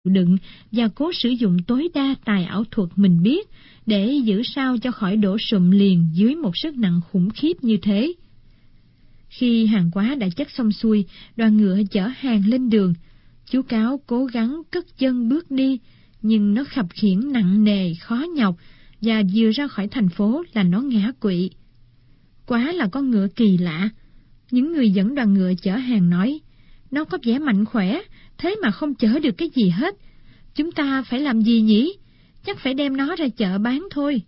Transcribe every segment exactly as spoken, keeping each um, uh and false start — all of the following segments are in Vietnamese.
đựng và cố sử dụng tối đa tài ảo thuật mình biết để giữ sao cho khỏi đổ sụm liền dưới một sức nặng khủng khiếp như thế. Khi hàng hóa đã chất xong xuôi, đoàn ngựa chở hàng lên đường. Chú Cáo cố gắng cất chân bước đi, nhưng nó khập khiễng nặng nề, khó nhọc, và vừa ra khỏi thành phố là nó ngã quỵ. Quá là con ngựa kỳ lạ. Những người dẫn đoàn ngựa chở hàng nói, nó có vẻ mạnh khỏe, thế mà không chở được cái gì hết. Chúng ta phải làm gì nhỉ? Chắc phải đem nó ra chợ bán thôi.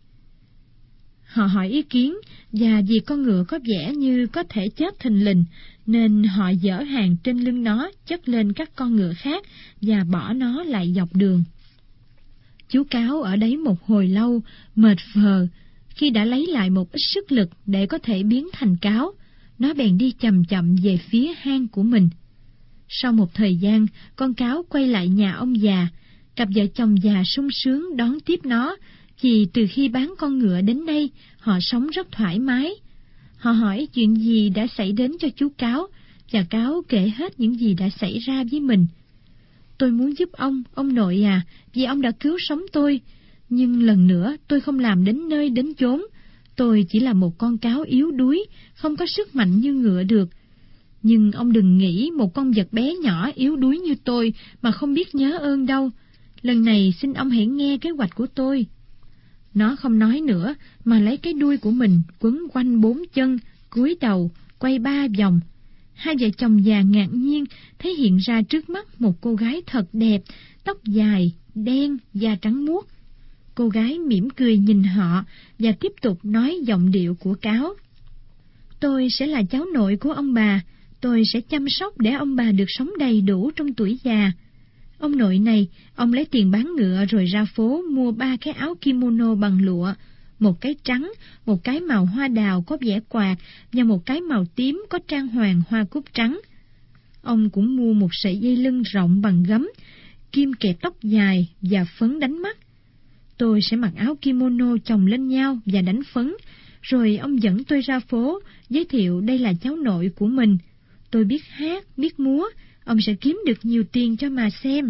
Họ hỏi ý kiến, và vì con ngựa có vẻ như có thể chết thình lình, nên họ dỡ hàng trên lưng nó chất lên các con ngựa khác và bỏ nó lại dọc đường. Chú Cáo ở đấy một hồi lâu, mệt phờ. Khi đã lấy lại một ít sức lực để có thể biến thành cáo, nó bèn đi chậm chậm về phía hang của mình. Sau một thời gian, con cáo quay lại nhà ông già. Cặp vợ chồng già sung sướng đón tiếp nó, vì từ khi bán con ngựa đến đây, họ sống rất thoải mái. Họ hỏi chuyện gì đã xảy đến cho chú Cáo, và Cáo kể hết những gì đã xảy ra với mình. Tôi muốn giúp ông, ông nội à, vì ông đã cứu sống tôi. Nhưng lần nữa tôi không làm đến nơi đến chốn. Tôi chỉ là một con cáo yếu đuối, không có sức mạnh như ngựa được. Nhưng ông đừng nghĩ một con vật bé nhỏ yếu đuối như tôi mà không biết nhớ ơn đâu. Lần này xin ông hãy nghe kế hoạch của tôi. Nó không nói nữa, mà lấy cái đuôi của mình quấn quanh bốn chân, cúi đầu, quay ba vòng. Hai vợ chồng già ngạc nhiên thấy hiện ra trước mắt một cô gái thật đẹp, tóc dài, đen, da trắng muốt. Cô gái mỉm cười nhìn họ và tiếp tục nói giọng điệu của cáo. Tôi sẽ là cháu nội của ông bà. Tôi sẽ chăm sóc để ông bà được sống đầy đủ trong tuổi già. Ông nội này, ông lấy tiền bán ngựa rồi ra phố mua ba cái áo kimono bằng lụa, một cái trắng, một cái màu hoa đào có vẽ quạt và một cái màu tím có trang hoàng hoa cúc trắng. Ông cũng mua một sợi dây lưng rộng bằng gấm, kim kẹp tóc dài và phấn đánh mắt. Tôi sẽ mặc áo kimono chồng lên nhau và đánh phấn, rồi ông dẫn tôi ra phố, giới thiệu đây là cháu nội của mình. Tôi biết hát, biết múa, ông sẽ kiếm được nhiều tiền cho mà xem.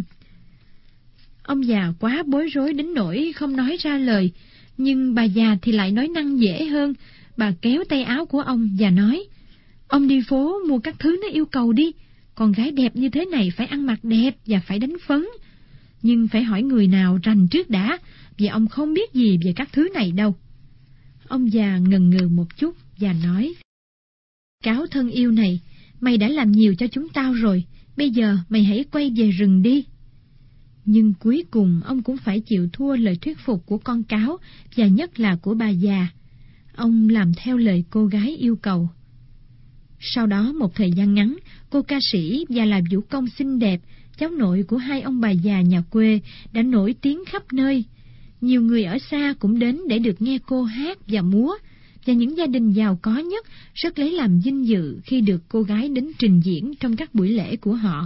Ông già quá bối rối đến nỗi không nói ra lời, nhưng bà già thì lại nói năng dễ hơn. Bà kéo tay áo của ông và nói, ông đi phố mua các thứ nó yêu cầu đi. Con gái đẹp như thế này phải ăn mặc đẹp và phải đánh phấn. Nhưng phải hỏi người nào rành trước đã, vì ông không biết gì về các thứ này đâu. Ông già ngần ngừ một chút và nói, cáo thân yêu này, mày đã làm nhiều cho chúng tao rồi, bây giờ mày hãy quay về rừng đi. Nhưng cuối cùng ông cũng phải chịu thua lời thuyết phục của con cáo, và nhất là của bà già. Ông làm theo lời cô gái yêu cầu. Sau đó một thời gian ngắn, cô ca sĩ và là vũ công xinh đẹp, cháu nội của hai ông bà già nhà quê, đã nổi tiếng khắp nơi. Nhiều người ở xa cũng đến để được nghe cô hát và múa, và những gia đình giàu có nhất rất lấy làm vinh dự khi được cô gái đến trình diễn trong các buổi lễ của họ.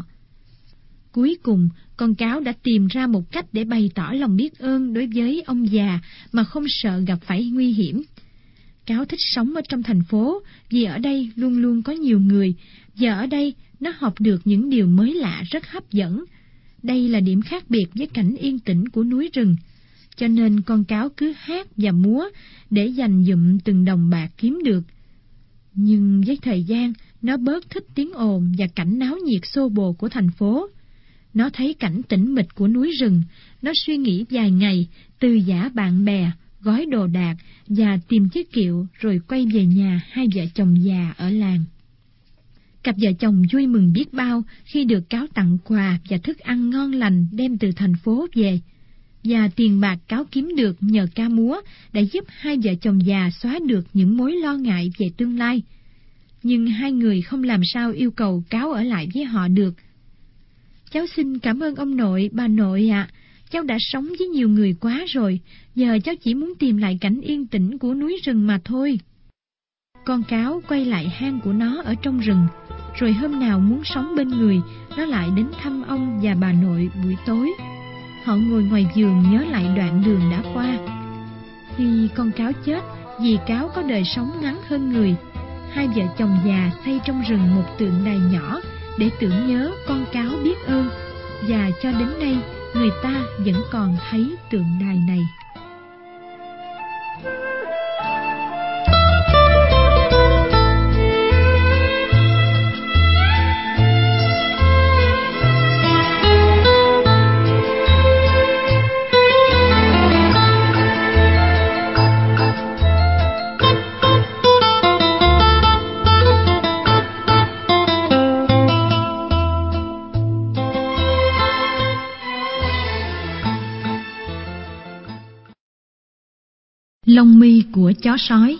Cuối cùng, con cáo đã tìm ra một cách để bày tỏ lòng biết ơn đối với ông già mà không sợ gặp phải nguy hiểm. Cáo thích sống ở trong thành phố vì ở đây luôn luôn có nhiều người, và ở đây nó học được những điều mới lạ rất hấp dẫn. Đây là điểm khác biệt với cảnh yên tĩnh của núi rừng. Cho nên con cáo cứ hát và múa để dành dụm từng đồng bạc kiếm được. Nhưng với thời gian, nó bớt thích tiếng ồn và cảnh náo nhiệt xô bồ của thành phố. Nó thấy cảnh tĩnh mịch của núi rừng, nó suy nghĩ vài ngày, từ giã bạn bè, gói đồ đạc và tìm chiếc kiệu rồi quay về nhà hai vợ chồng già ở làng. Cặp vợ chồng vui mừng biết bao khi được cáo tặng quà và thức ăn ngon lành đem từ thành phố về. Và tiền bạc cáo kiếm được nhờ ca múa đã giúp hai vợ chồng già xóa được những mối lo ngại về tương lai. Nhưng hai người không làm sao yêu cầu cáo ở lại với họ được. Cháu xin cảm ơn ông nội, bà nội ạ. À. Cháu đã sống với nhiều người quá rồi, giờ cháu chỉ muốn tìm lại cảnh yên tĩnh của núi rừng mà thôi. Con cáo quay lại hang của nó ở trong rừng, rồi hôm nào muốn sống bên người, nó lại đến thăm ông và bà nội buổi tối. Họ ngồi ngoài giường nhớ lại đoạn đường đã qua. Khi con cáo chết, vì cáo có đời sống ngắn hơn người, hai vợ chồng già xây trong rừng một tượng đài nhỏ để tưởng nhớ con cáo biết ơn. Và cho đến nay, người ta vẫn còn thấy tượng đài này. Lông mi của chó sói.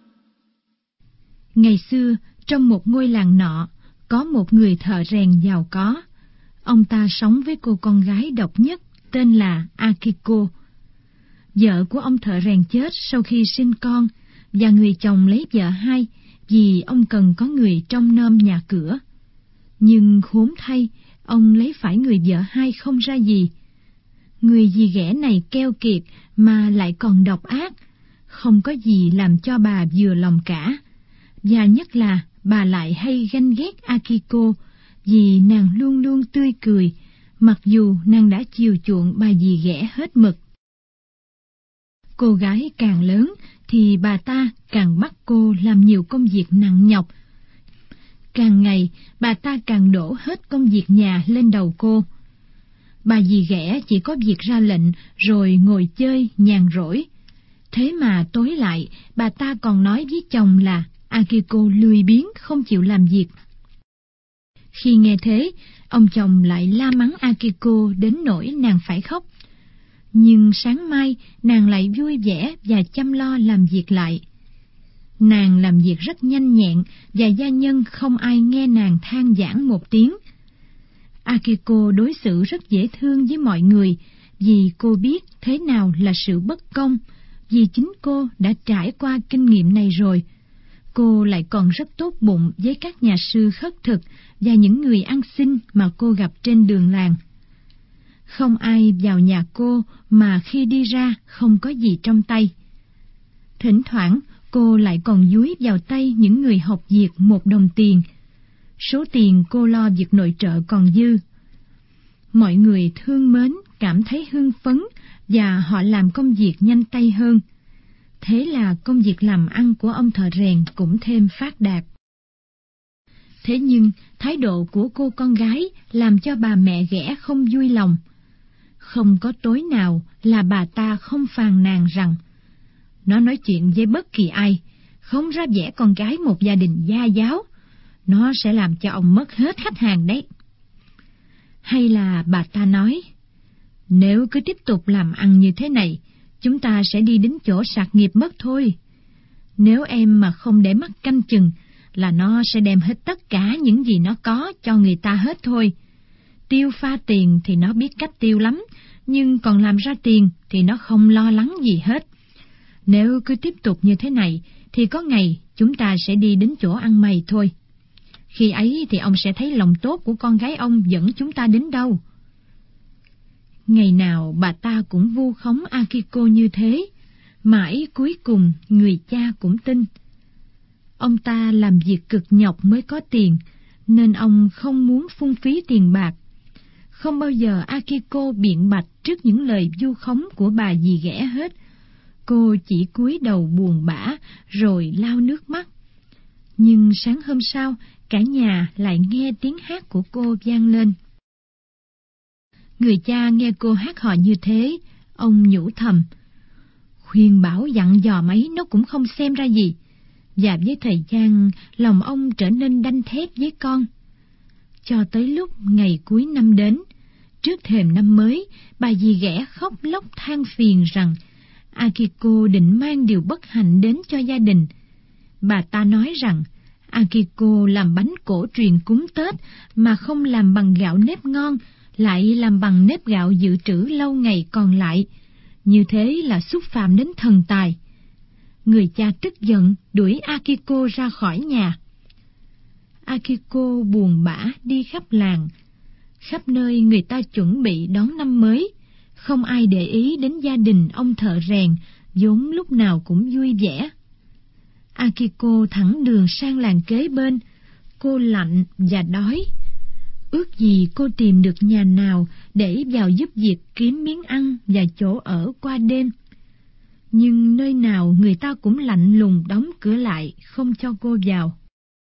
Ngày xưa, trong một ngôi làng nọ, có một người thợ rèn giàu có. Ông ta sống với cô con gái độc nhất tên là Akiko. Vợ của ông thợ rèn chết sau khi sinh con, và người chồng lấy vợ hai vì ông cần có người trông nom nhà cửa. Nhưng khốn thay, ông lấy phải người vợ hai không ra gì. Người dì ghẻ này keo kiệt mà lại còn độc ác, không có gì làm cho bà vừa lòng cả. Và nhất là bà lại hay ganh ghét Akiko vì nàng luôn luôn tươi cười, mặc dù nàng đã chiều chuộng bà dì ghẻ hết mực. Cô gái càng lớn thì bà ta càng bắt cô làm nhiều công việc nặng nhọc. Càng ngày bà ta càng đổ hết công việc nhà lên đầu cô. Bà dì ghẻ chỉ có việc ra lệnh rồi ngồi chơi nhàn rỗi. Thế mà tối lại bà ta còn nói với chồng là Akiko lười biếng không chịu làm việc. Khi nghe thế, ông chồng lại la mắng Akiko đến nỗi nàng phải khóc. Nhưng sáng mai nàng lại vui vẻ và chăm lo làm việc lại. Nàng làm việc rất nhanh nhẹn và gia nhân không ai nghe nàng than vãn một tiếng. Akiko đối xử rất dễ thương với mọi người vì cô biết thế nào là sự bất công, vì chính cô đã trải qua kinh nghiệm này rồi. Cô lại còn rất tốt bụng với các nhà sư khất thực và những người ăn xin mà cô gặp trên đường làng. Không ai vào nhà cô mà khi đi ra không có gì trong tay. Thỉnh thoảng cô lại còn dúi vào tay những người học việc một đồng tiền. Số tiền cô lo việc nội trợ còn dư. Mọi người thương mến, cảm thấy hưng phấn và họ làm công việc nhanh tay hơn. Thế là công việc làm ăn của ông thợ rèn cũng thêm phát đạt. Thế nhưng thái độ của cô con gái làm cho bà mẹ ghẻ không vui lòng. Không có tối nào là bà ta không phàn nàn rằng nó nói chuyện với bất kỳ ai, không ra vẻ con gái một gia đình gia giáo, nó sẽ làm cho ông mất hết khách hàng đấy. Hay là bà ta nói, nếu cứ tiếp tục làm ăn như thế này, chúng ta sẽ đi đến chỗ sạc nghiệp mất thôi. Nếu em mà không để mắt canh chừng, là nó sẽ đem hết tất cả những gì nó có cho người ta hết thôi. Tiêu pha tiền thì nó biết cách tiêu lắm, nhưng còn làm ra tiền thì nó không lo lắng gì hết. Nếu cứ tiếp tục như thế này, thì có ngày chúng ta sẽ đi đến chỗ ăn mày thôi. Khi ấy thì ông sẽ thấy lòng tốt của con gái ông dẫn chúng ta đến đâu. Ngày nào bà ta cũng vu khống Akiko như thế, mãi cuối cùng người cha cũng tin. Ông ta làm việc cực nhọc mới có tiền, nên ông không muốn phung phí tiền bạc. Không bao giờ Akiko biện bạch trước những lời vu khống của bà dì ghẻ hết. Cô chỉ cúi đầu buồn bã rồi lau nước mắt. Nhưng sáng hôm sau, cả nhà lại nghe tiếng hát của cô vang lên. Người cha nghe cô hát hò như thế, ông nhủ thầm, khuyên bảo dặn dò mấy nó cũng không xem ra gì. Và với thời gian, lòng ông trở nên đanh thép với con. Cho tới lúc ngày cuối năm đến, trước thềm năm mới, bà dì ghẻ khóc lóc than phiền rằng Akiko định mang điều bất hạnh đến cho gia đình. Bà ta nói rằng Akiko làm bánh cổ truyền cúng Tết mà không làm bằng gạo nếp ngon, lại làm bằng nếp gạo dự trữ lâu ngày còn lại. Như thế là xúc phạm đến thần tài. Người cha tức giận đuổi Akiko ra khỏi nhà. Akiko buồn bã đi khắp làng. Khắp nơi người ta chuẩn bị đón năm mới. Không ai để ý đến gia đình ông thợ rèn, vốn lúc nào cũng vui vẻ. Akiko thẳng đường sang làng kế bên. Cô lạnh và đói. Ước gì cô tìm được nhà nào để vào giúp việc kiếm miếng ăn và chỗ ở qua đêm. Nhưng nơi nào người ta cũng lạnh lùng đóng cửa lại, không cho cô vào.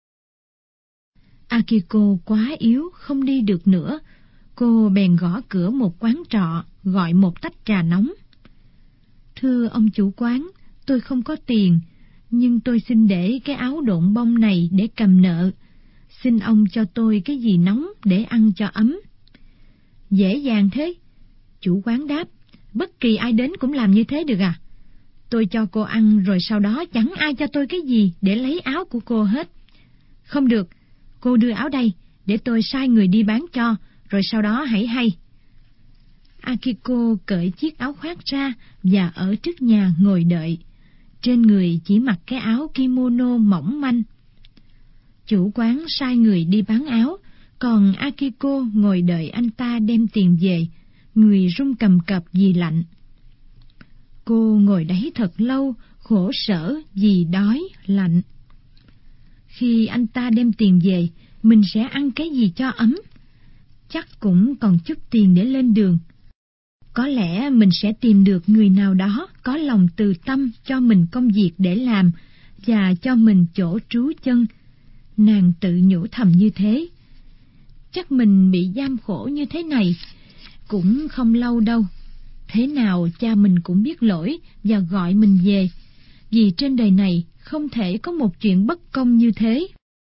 Akiko quá yếu, không đi được nữa. Cô bèn gõ cửa một quán trọ, gọi một tách trà nóng. Thưa ông chủ quán, tôi không có tiền, nhưng tôi xin để cái áo độn bông này để cầm nợ. Xin ông cho tôi cái gì nóng để ăn cho ấm. Dễ dàng thế. Chủ quán đáp, bất kỳ ai đến cũng làm như thế được à? Tôi cho cô ăn rồi sau đó chẳng ai cho tôi cái gì để lấy áo của cô hết. Không được, cô đưa áo đây, để tôi sai người đi bán cho, rồi sau đó hãy hay. Akiko cởi chiếc áo khoác ra và ở trước nhà ngồi đợi. Trên người chỉ mặc cái áo kimono mỏng manh. Chủ quán sai người đi bán áo, còn Akiko ngồi đợi anh ta đem tiền về, người run cầm cập vì lạnh. Cô ngồi đấy thật lâu, khổ sở vì đói, lạnh. Khi anh ta đem tiền về, mình sẽ ăn cái gì cho ấm? Chắc cũng còn chút tiền để lên đường. Có lẽ mình sẽ tìm được người nào đó có lòng từ tâm cho mình công việc để làm và cho mình chỗ trú chân. Nàng tự nhủ thầm như thế. Chắc mình bị giam khổ như thế này cũng không lâu đâu. Thế nào cha mình cũng biết lỗi và gọi mình về, vì trên đời này không thể có một chuyện bất công như thế.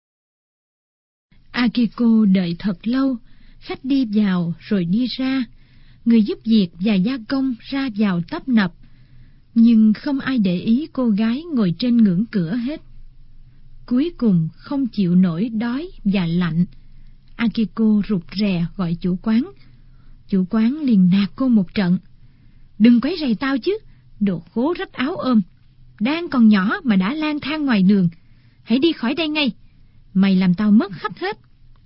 Akiko đợi thật lâu, khách đi vào rồi đi ra, người giúp việc và gia công ra vào tấp nập, nhưng không ai để ý cô gái ngồi trên ngưỡng cửa hết. Cuối cùng không chịu nổi đói và lạnh, Akiko rụt rè gọi chủ quán. Chủ quán liền nạt cô một trận. Đừng quấy rầy tao chứ, đồ khố rách áo ôm. Đang còn nhỏ mà đã lang thang ngoài đường. Hãy đi khỏi đây ngay. Mày làm tao mất khách hết.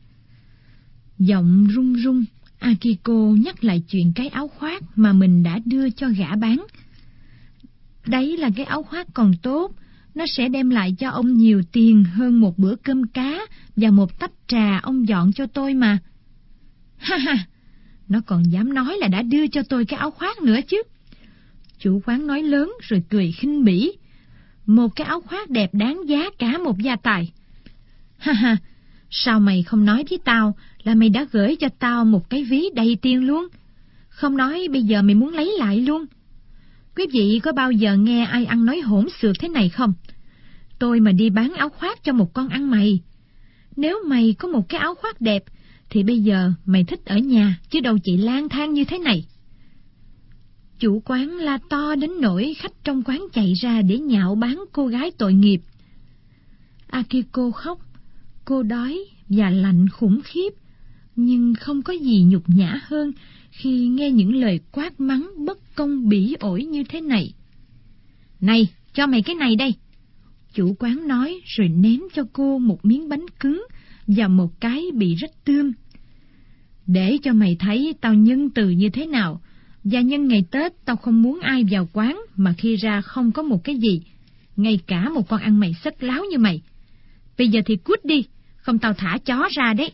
Giọng run run, Akiko nhắc lại chuyện cái áo khoác mà mình đã đưa cho gã bán. Đấy là cái áo khoác còn tốt, nó sẽ đem lại cho ông nhiều tiền hơn một bữa cơm cá và một tách trà ông dọn cho tôi mà. Ha ha, nó còn dám nói là đã đưa cho tôi cái áo khoác nữa chứ. Chủ quán nói lớn rồi cười khinh bỉ. Một cái áo khoác đẹp đáng giá cả một gia tài. Ha ha, sao mày không nói với tao là mày đã gửi cho tao một cái ví đầy tiền luôn? Không nói bây giờ mày muốn lấy lại luôn. Quý vị có bao giờ nghe ai ăn nói hỗn xược thế này không? Tôi mà đi bán áo khoác cho một con ăn mày. Nếu mày có một cái áo khoác đẹp thì bây giờ mày thích ở nhà chứ đâu chỉ lang thang như thế này. Chủ quán la to đến nỗi khách trong quán chạy ra để nhạo báng cô gái tội nghiệp. Akiko khóc. Cô đói và lạnh khủng khiếp, nhưng không có gì nhục nhã hơn khi nghe những lời quát mắng bất công bỉ ổi như thế này. Này, cho mày cái này đây. Chủ quán nói rồi ném cho cô một miếng bánh cứng và một cái bị rách tươm. Để cho mày thấy tao nhân từ như thế nào, và nhân ngày Tết tao không muốn ai vào quán mà khi ra không có một cái gì, ngay cả một con ăn mày xất láo như mày. Bây giờ thì cút đi, không tao thả chó ra đấy.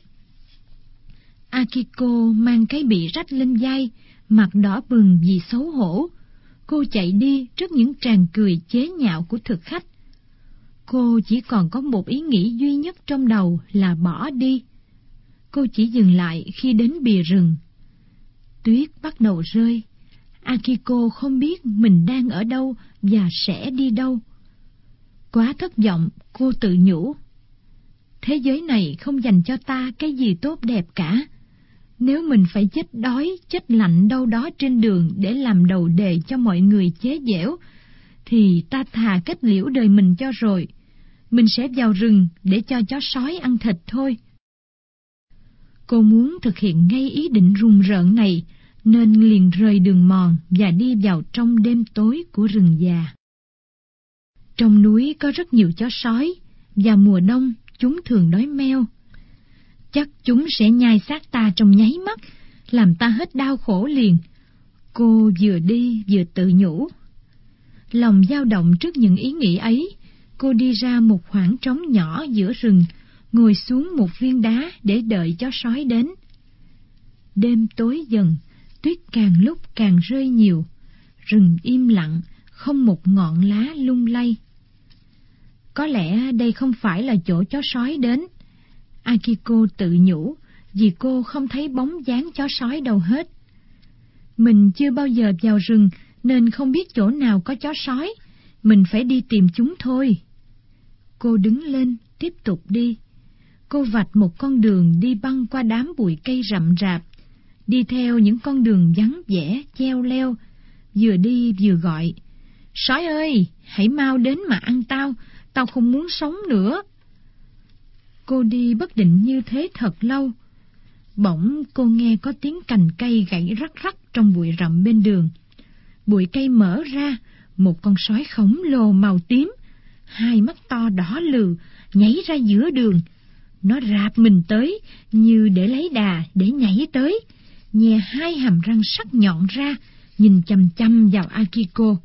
Akiko mang cái bị rách lên vai, mặt đỏ bừng vì xấu hổ. Cô chạy đi trước những tràng cười chế nhạo của thực khách. Cô chỉ còn có một ý nghĩ duy nhất trong đầu là bỏ đi. Cô chỉ dừng lại khi đến bìa rừng. Tuyết bắt đầu rơi. Akiko không biết mình đang ở đâu và sẽ đi đâu. Quá thất vọng, cô tự nhủ. Thế giới này không dành cho ta cái gì tốt đẹp cả. Nếu mình phải chết đói, chết lạnh đâu đó trên đường để làm đầu đề cho mọi người chế giễu, thì ta thà kết liễu đời mình cho rồi. Mình sẽ vào rừng để cho chó sói ăn thịt thôi. Cô muốn thực hiện ngay ý định rùng rợn này, nên liền rời đường mòn và đi vào trong đêm tối của rừng già. Trong núi có rất nhiều chó sói, và mùa đông chúng thường đói meo. Chắc chúng sẽ nhai xác ta trong nháy mắt, làm ta hết đau khổ liền. Cô vừa đi vừa tự nhủ. Lòng dao động trước những ý nghĩ ấy, cô đi ra một khoảng trống nhỏ giữa rừng, ngồi xuống một viên đá để đợi chó sói đến. Đêm tối dần, tuyết càng lúc càng rơi nhiều, rừng im lặng, không một ngọn lá lung lay. Có lẽ đây không phải là chỗ chó sói đến, Akiko tự nhủ, vì cô không thấy bóng dáng chó sói đâu hết. Mình chưa bao giờ vào rừng nên không biết chỗ nào có chó sói, mình phải đi tìm chúng thôi. Cô đứng lên, tiếp tục đi. Cô vạch một con đường đi băng qua đám bụi cây rậm rạp, đi theo những con đường vắng vẻ, cheo leo, vừa đi vừa gọi, sói ơi, hãy mau đến mà ăn tao, tao không muốn sống nữa. Cô đi bất định như thế thật lâu. Bỗng cô nghe có tiếng cành cây gãy rắc rắc trong bụi rậm bên đường. Bụi cây mở ra, một con sói khổng lồ màu tím, hai mắt to đỏ lừ, nhảy ra giữa đường. Nó rạp mình tới như để lấy đà để nhảy tới, nhè hai hàm răng sắc nhọn ra, nhìn chằm chằm vào Akiko.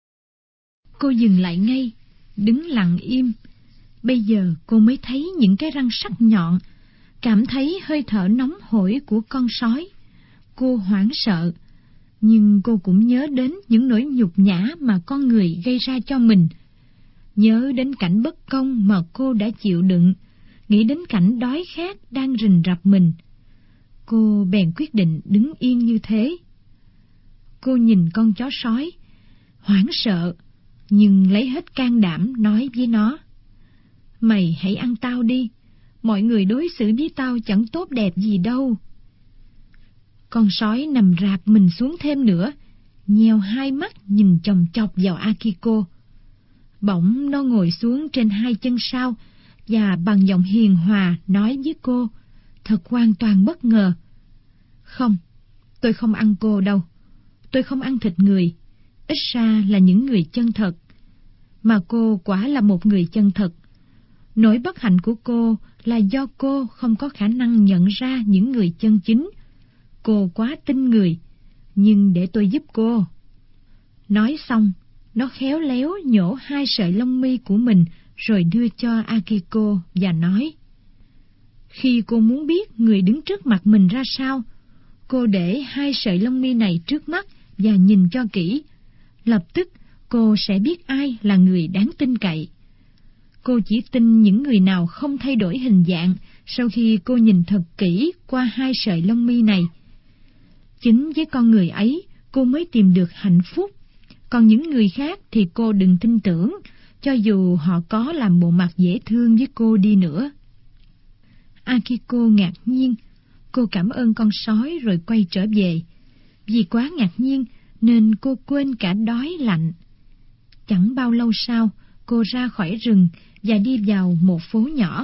Cô dừng lại ngay, đứng lặng im. Bây giờ cô mới thấy những cái răng sắc nhọn, cảm thấy hơi thở nóng hổi của con sói. Cô hoảng sợ, nhưng cô cũng nhớ đến những nỗi nhục nhã mà con người gây ra cho mình. Nhớ đến cảnh bất công mà cô đã chịu đựng, nghĩ đến cảnh đói khát đang rình rập mình. Cô bèn quyết định đứng yên như thế. Cô nhìn con chó sói, hoảng sợ, nhưng lấy hết can đảm nói với nó, mày hãy ăn tao đi, mọi người đối xử với tao chẳng tốt đẹp gì đâu. Con sói nằm rạp mình xuống thêm nữa, nheo hai mắt nhìn chòng chọc vào Akiko. Bỗng nó ngồi xuống trên hai chân sau và bằng giọng hiền hòa nói với cô, thật hoàn toàn bất ngờ, không, tôi không ăn cô đâu, tôi không ăn thịt người, ít ra là những người chân thật. Mà cô quả là một người chân thật. Nỗi bất hạnh của cô là do cô không có khả năng nhận ra những người chân chính. Cô quá tin người, nhưng để tôi giúp cô. Nói xong, nó khéo léo nhổ hai sợi lông mi của mình rồi đưa cho Akiko và nói, khi cô muốn biết người đứng trước mặt mình ra sao, cô để hai sợi lông mi này trước mắt và nhìn cho kỹ. Lập tức cô sẽ biết ai là người đáng tin cậy. Cô chỉ tin những người nào không thay đổi hình dạng sau khi cô nhìn thật kỹ qua hai sợi lông mi này. Chính với con người ấy, cô mới tìm được hạnh phúc. Còn những người khác thì cô đừng tin tưởng, cho dù họ có làm bộ mặt dễ thương với cô đi nữa. Akiko ngạc nhiên. Cô cảm ơn con sói rồi quay trở về. Vì quá ngạc nhiên nên cô quên cả đói lạnh. Chẳng bao lâu sau, cô ra khỏi rừng và đi vào một phố nhỏ.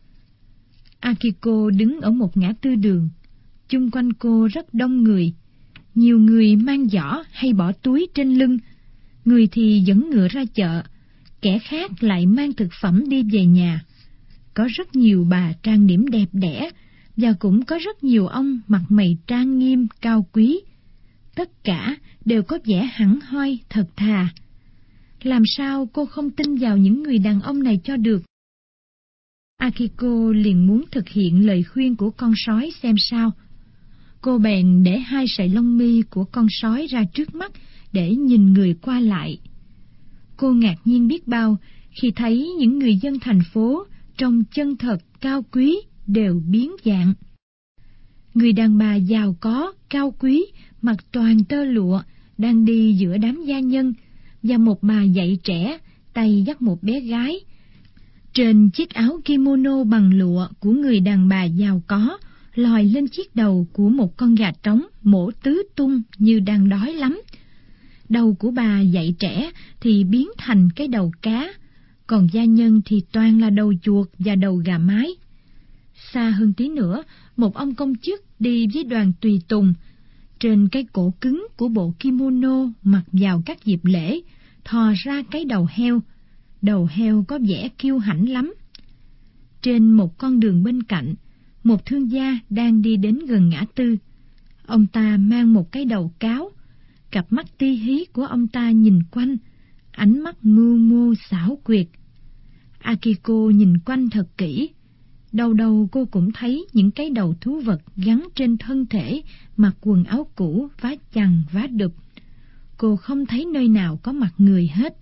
Akiko đứng ở một ngã tư đường. Chung quanh cô rất đông người. Nhiều người mang giỏ hay bỏ túi trên lưng. Người thì dẫn ngựa ra chợ, kẻ khác lại mang thực phẩm đi về nhà. Có rất nhiều bà trang điểm đẹp đẽ, và cũng có rất nhiều ông mặt mày trang nghiêm, cao quý. Tất cả đều có vẻ hẳn hoi, thật thà. Làm sao cô không tin vào những người đàn ông này cho được? Akiko liền muốn thực hiện lời khuyên của con sói xem sao. Cô bèn để hai sợi lông mi của con sói ra trước mắt để nhìn người qua lại. Cô ngạc nhiên biết bao khi thấy những người dân thành phố trông chân thật, cao quý đều biến dạng. Người đàn bà giàu có, cao quý, mặc toàn tơ lụa, đang đi giữa đám gia nhân, và một bà dạy trẻ, tay dắt một bé gái. Trên chiếc áo kimono bằng lụa của người đàn bà giàu có, lòi lên chiếc đầu của một con gà trống mổ tứ tung như đang đói lắm. Đầu của bà dạy trẻ thì biến thành cái đầu cá, còn gia nhân thì toàn là đầu chuột và đầu gà mái. Xa hơn tí nữa, một ông công chức đi với đoàn tùy tùng. Trên cái cổ cứng của bộ kimono mặc vào các dịp lễ, thò ra cái đầu heo. Đầu heo có vẻ kiêu hãnh lắm. Trên một con đường bên cạnh, một thương gia đang đi đến gần ngã tư. Ông ta mang một cái đầu cáo. Cặp mắt ti hí của ông ta nhìn quanh, ánh mắt mưu mô xảo quyệt. Akiko nhìn quanh thật kỹ. Đâu đâu cô cũng thấy những cái đầu thú vật gắn trên thân thể, mặc quần áo cũ, vá chằng, vá đụp. Cô không thấy nơi nào có mặt người hết.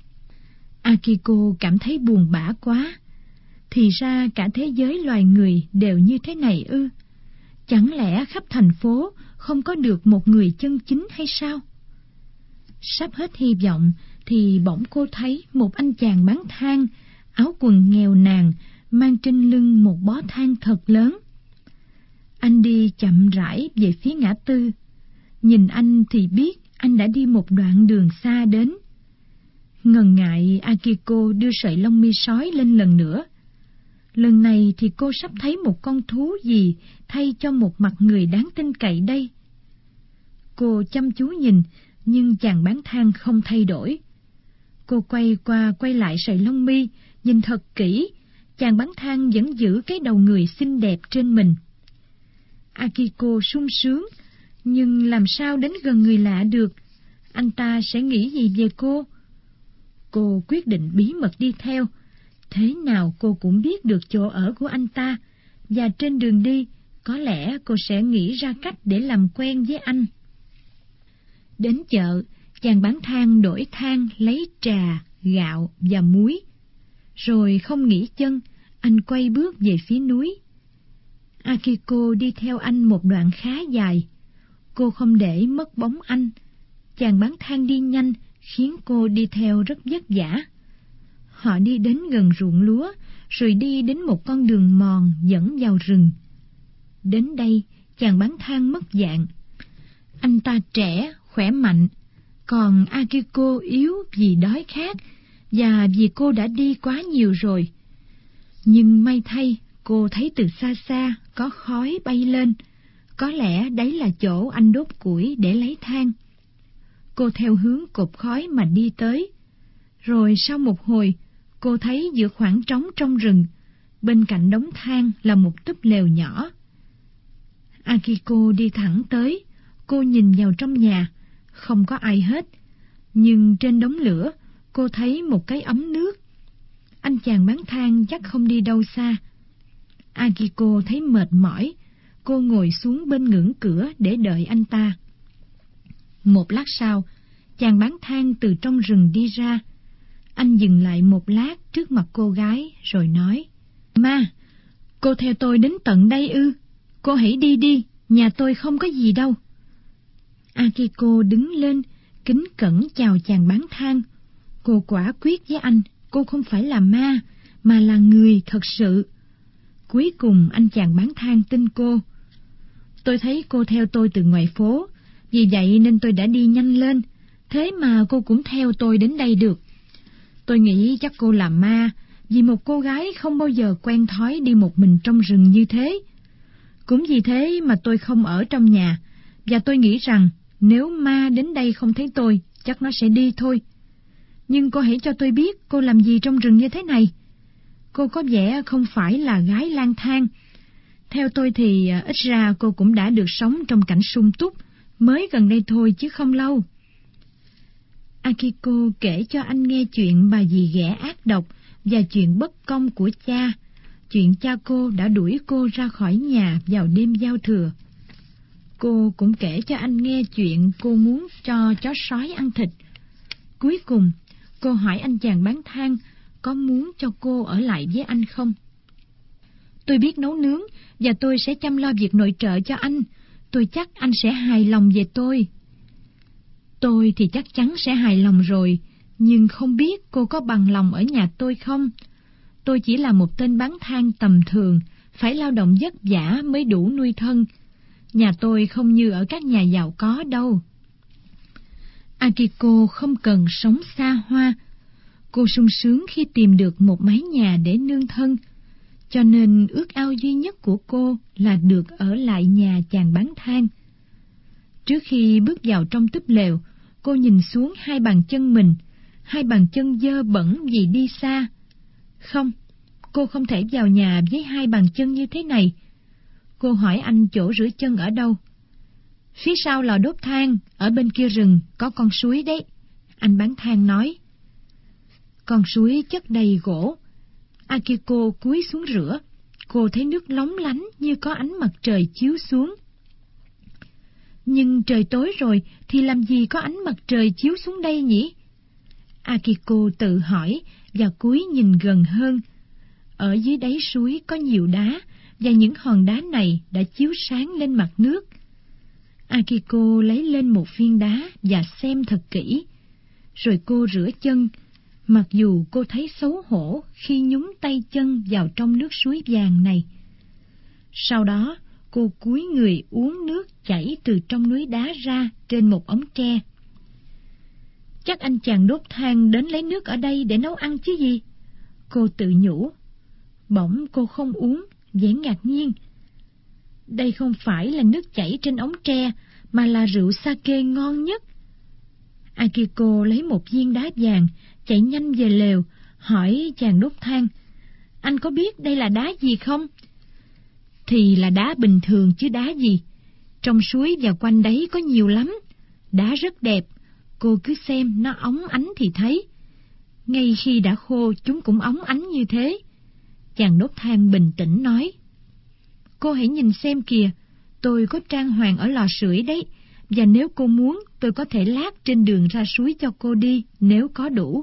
Akiko cảm thấy buồn bã quá. Thì ra cả thế giới loài người đều như thế này ư? Chẳng lẽ khắp thành phố không có được một người chân chính hay sao? Sắp hết hy vọng thì bỗng cô thấy một anh chàng bán than, áo quần nghèo nàn, mang trên lưng một bó than thật lớn. Anh đi chậm rãi về phía ngã tư. Nhìn anh thì biết anh đã đi một đoạn đường xa đến. Ngần ngại, Akiko đưa sợi lông mi sói lên lần nữa. Lần này thì cô sắp thấy một con thú gì thay cho một mặt người đáng tin cậy đây. Cô chăm chú nhìn, nhưng chàng bán than không thay đổi. Cô quay qua quay lại sợi lông mi, nhìn thật kỹ, chàng bán than vẫn giữ cái đầu người xinh đẹp trên mình. Akiko sung sướng, nhưng làm sao đến gần người lạ được? Anh ta sẽ nghĩ gì về cô? Cô quyết định bí mật đi theo. Thế nào cô cũng biết được chỗ ở của anh ta, và trên đường đi, có lẽ cô sẽ nghĩ ra cách để làm quen với anh. Đến chợ, chàng bán than đổi than lấy trà, gạo và muối. Rồi không nghỉ chân, anh quay bước về phía núi. Akiko đi theo anh một đoạn khá dài. Cô không để mất bóng anh. Chàng bán than đi nhanh, khiến cô đi theo rất vất vả. Họ đi đến gần ruộng lúa, rồi đi đến một con đường mòn dẫn vào rừng. Đến đây, chàng bán than mất dạng. Anh ta trẻ, khỏe mạnh, còn Akiko yếu vì đói khát và vì cô đã đi quá nhiều rồi. Nhưng may thay, cô thấy từ xa xa có khói bay lên. Có lẽ đấy là chỗ anh đốt củi để lấy than. Cô theo hướng cột khói mà đi tới. Rồi sau một hồi, cô thấy giữa khoảng trống trong rừng, bên cạnh đống than là một túp lều nhỏ. Akiko đi thẳng tới. Cô nhìn vào trong nhà, không có ai hết. Nhưng trên đống lửa, cô thấy một cái ấm nước. Anh chàng bán than chắc không đi đâu xa. Akiko thấy mệt mỏi. Cô ngồi xuống bên ngưỡng cửa để đợi anh ta. Một lát sau, chàng bán than từ trong rừng đi ra. Anh dừng lại một lát trước mặt cô gái rồi nói: "Ma, cô theo tôi đến tận đây ư? Cô hãy đi đi, nhà tôi không có gì đâu." Akiko đứng lên, kính cẩn chào chàng bán than. Cô quả quyết với anh, cô không phải là ma, mà là người thật sự. Cuối cùng anh chàng bán than tin cô. "Tôi thấy cô theo tôi từ ngoài phố, vì vậy nên tôi đã đi nhanh lên, thế mà cô cũng theo tôi đến đây được. Tôi nghĩ chắc cô là ma, vì một cô gái không bao giờ quen thói đi một mình trong rừng như thế. Cũng vì thế mà tôi không ở trong nhà, và tôi nghĩ rằng nếu ma đến đây không thấy tôi, chắc nó sẽ đi thôi. Nhưng cô hãy cho tôi biết cô làm gì trong rừng như thế này. Cô có vẻ không phải là gái lang thang. Theo tôi thì ít ra cô cũng đã được sống trong cảnh sung túc, mới gần đây thôi chứ không lâu." Akiko kể cho anh nghe chuyện bà dì ghẻ ác độc và chuyện bất công của cha. Chuyện cha cô đã đuổi cô ra khỏi nhà vào đêm giao thừa. Cô cũng kể cho anh nghe chuyện cô muốn cho chó sói ăn thịt. Cuối cùng, cô hỏi anh chàng bán than có muốn cho cô ở lại với anh không. "Tôi biết nấu nướng và tôi sẽ chăm lo việc nội trợ cho anh. Tôi chắc anh sẽ hài lòng về tôi." "Tôi thì chắc chắn sẽ hài lòng rồi, nhưng không biết cô có bằng lòng ở nhà tôi không? Tôi chỉ là một tên bán than tầm thường, phải lao động vất vả mới đủ nuôi thân. Nhà tôi không như ở các nhà giàu có đâu." Akiko không cần sống xa hoa. Cô sung sướng khi tìm được một mái nhà để nương thân, cho nên ước ao duy nhất của cô là được ở lại nhà chàng bán than. Trước khi bước vào trong túp lều, cô nhìn xuống hai bàn chân mình, hai bàn chân dơ bẩn vì đi xa. Không, cô không thể vào nhà với hai bàn chân như thế này. Cô hỏi anh chỗ rửa chân ở đâu. "Phía sau lò đốt than, ở bên kia rừng, có con suối đấy," anh bán than nói. Con suối chất đầy gỗ. Akiko cúi xuống rửa. cô thấy nước lóng lánh như có ánh mặt trời chiếu xuống. Nhưng trời tối rồi thì làm gì có ánh mặt trời chiếu xuống đây nhỉ? Akiko tự hỏi và cúi nhìn gần hơn. Ở dưới đáy suối có nhiều đá, và những hòn đá này đã chiếu sáng lên mặt nước. Akiko lấy lên một viên đá và xem thật kỹ. Rồi cô rửa chân, mặc dù cô thấy xấu hổ khi nhúng tay chân vào trong nước suối vàng này. Sau đó, cô cúi người uống nước chảy từ trong núi đá ra trên một ống tre. Chắc anh chàng đốt than đến lấy nước ở đây để nấu ăn chứ gì? Cô tự nhủ. Bỗng cô không uống, vẻ ngạc nhiên. Đây không phải là nước chảy trên ống tre, mà là rượu sake ngon nhất. Akiko lấy một viên đá vàng, chạy nhanh về lều, hỏi chàng đốt than, anh có biết đây là đá gì không? Thì là đá bình thường chứ đá gì. Trong suối và quanh đấy có nhiều lắm. Đá rất đẹp, cô cứ xem nó óng ánh thì thấy. Ngay khi đã khô chúng cũng óng ánh như thế. Chàng đốt than bình tĩnh nói, cô hãy nhìn xem kìa, tôi có trang hoàng ở lò sưởi đấy, và nếu cô muốn tôi có thể lát trên đường ra suối cho cô đi nếu có đủ.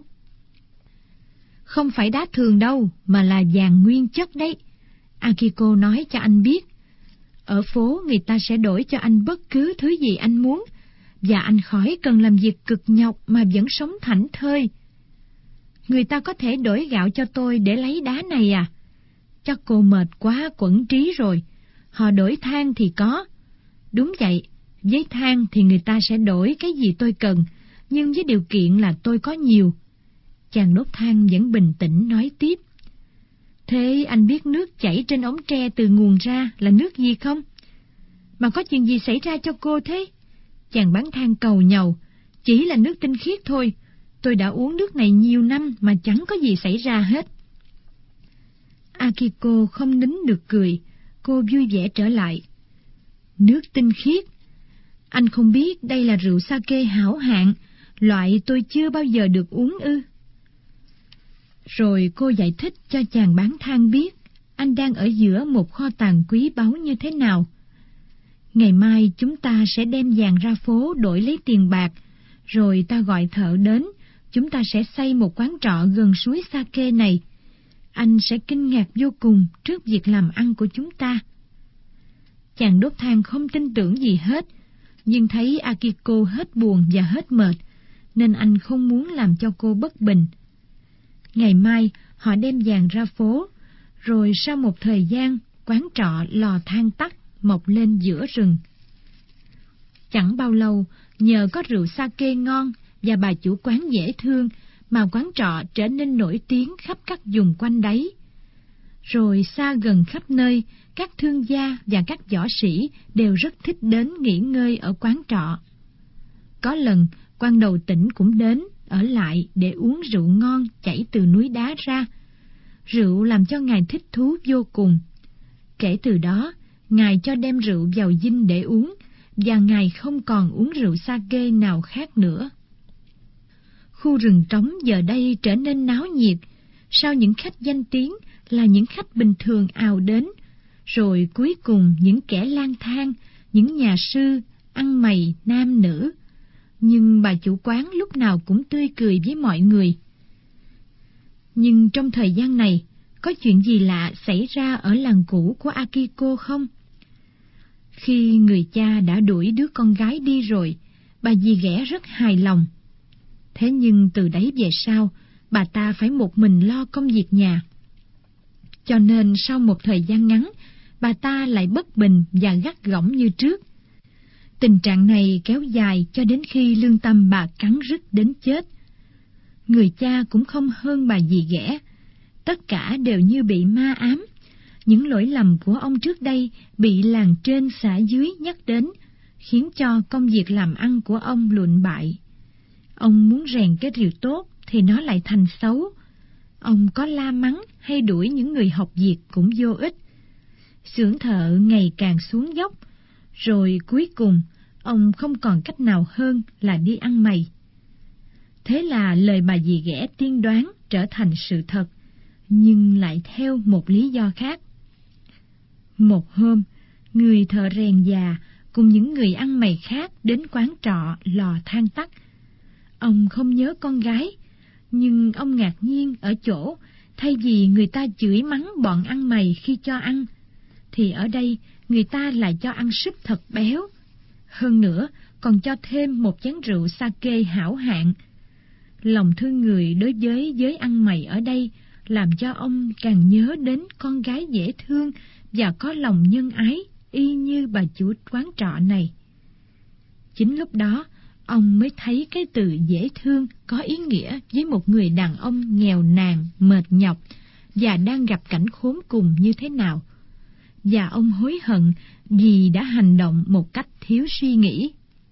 Không phải đá thường đâu, mà là vàng nguyên chất đấy. Akiko nói cho anh biết. Ở phố người ta sẽ đổi cho anh bất cứ thứ gì anh muốn, và anh khỏi cần làm việc cực nhọc mà vẫn sống thảnh thơi. Người ta có thể đổi gạo cho tôi để lấy đá này à? Chắc cô mệt quá quẫn trí rồi. Họ đổi than thì có. Đúng vậy, với than thì người ta sẽ đổi cái gì tôi cần, nhưng với điều kiện là tôi có nhiều. Chàng đốt than vẫn bình tĩnh nói tiếp. Thế anh biết nước chảy trên ống tre từ nguồn ra là nước gì không? Mà có chuyện gì xảy ra cho cô thế? Chàng bán than cầu nhàu. Chỉ là nước tinh khiết thôi. Tôi đã uống nước này nhiều năm mà chẳng có gì xảy ra hết. Akiko không nín được cười. Cô vui vẻ trở lại. Nước tinh khiết? Anh không biết đây là rượu sake hảo hạng, loại tôi chưa bao giờ được uống ư? Rồi cô giải thích cho chàng bán than biết anh đang ở giữa một kho tàng quý báu như thế nào. Ngày mai chúng ta sẽ đem vàng ra phố đổi lấy tiền bạc, rồi ta gọi thợ đến, chúng ta sẽ xây một quán trọ gần suối sake này. Anh sẽ kinh ngạc vô cùng trước việc làm ăn của chúng ta. Chàng đốt than không tin tưởng gì hết, nhưng thấy Akiko hết buồn và hết mệt, nên anh không muốn làm cho cô bất bình. Ngày mai họ đem vàng ra phố, rồi sau một thời gian quán trọ lò than tắt mọc lên giữa rừng. Chẳng bao lâu, nhờ có rượu sake ngon và bà chủ quán dễ thương mà quán trọ trở nên nổi tiếng khắp các vùng quanh đấy. Rồi xa gần khắp nơi, các thương gia và các võ sĩ đều rất thích đến nghỉ ngơi ở quán trọ. Có lần, quan đầu tỉnh cũng đến, ở lại để uống rượu ngon chảy từ núi đá ra. Rượu làm cho ngài thích thú vô cùng. Kể từ đó, ngài cho đem rượu vào dinh để uống, và ngài không còn uống rượu sake nào khác nữa. Khu rừng trống giờ đây trở nên náo nhiệt, sau những khách danh tiếng là những khách bình thường ào đến, rồi cuối cùng những kẻ lang thang, những nhà sư, ăn mày, nam nữ. Nhưng bà chủ quán lúc nào cũng tươi cười với mọi người. Nhưng trong thời gian này, có chuyện gì lạ xảy ra ở làng cũ của Akiko không? Khi người cha đã đuổi đứa con gái đi rồi, bà dì ghẻ rất hài lòng. Thế nhưng từ đấy về sau, bà ta phải một mình lo công việc nhà. Cho nên sau một thời gian ngắn, bà ta lại bất bình và gắt gỏng như trước. Tình trạng này kéo dài cho đến khi lương tâm bà cắn rứt đến chết. Người cha cũng không hơn bà dì ghẻ. Tất cả đều như bị ma ám. Những lỗi lầm của ông trước đây bị làng trên xã dưới nhắc đến, khiến cho công việc làm ăn của ông lụn bại. Ông muốn rèn cái điều tốt thì nó lại thành xấu. Ông có la mắng hay đuổi những người học việc cũng vô ích. Xưởng thợ ngày càng xuống dốc, rồi cuối cùng ông không còn cách nào hơn là đi ăn mày. Thế là lời bà dì ghẻ tiên đoán trở thành sự thật, nhưng lại theo một lý do khác. Một hôm, người thợ rèn già cùng những người ăn mày khác đến quán trọ lò than tắt. Ông không nhớ con gái, nhưng ông ngạc nhiên ở chỗ thay vì người ta chửi mắng bọn ăn mày khi cho ăn, thì ở đây người ta lại cho ăn súp thật béo. Hơn nữa, còn cho thêm một chén rượu sake hảo hạng. Lòng thương người đối với giới ăn mày ở đây làm cho ông càng nhớ đến con gái dễ thương và có lòng nhân ái y như bà chủ quán trọ này. Chính lúc đó, ông mới thấy cái từ dễ thương có ý nghĩa với một người đàn ông nghèo nàn, mệt nhọc và đang gặp cảnh khốn cùng như thế nào. Và ông hối hận vì đã hành động một cách thiếu suy nghĩ.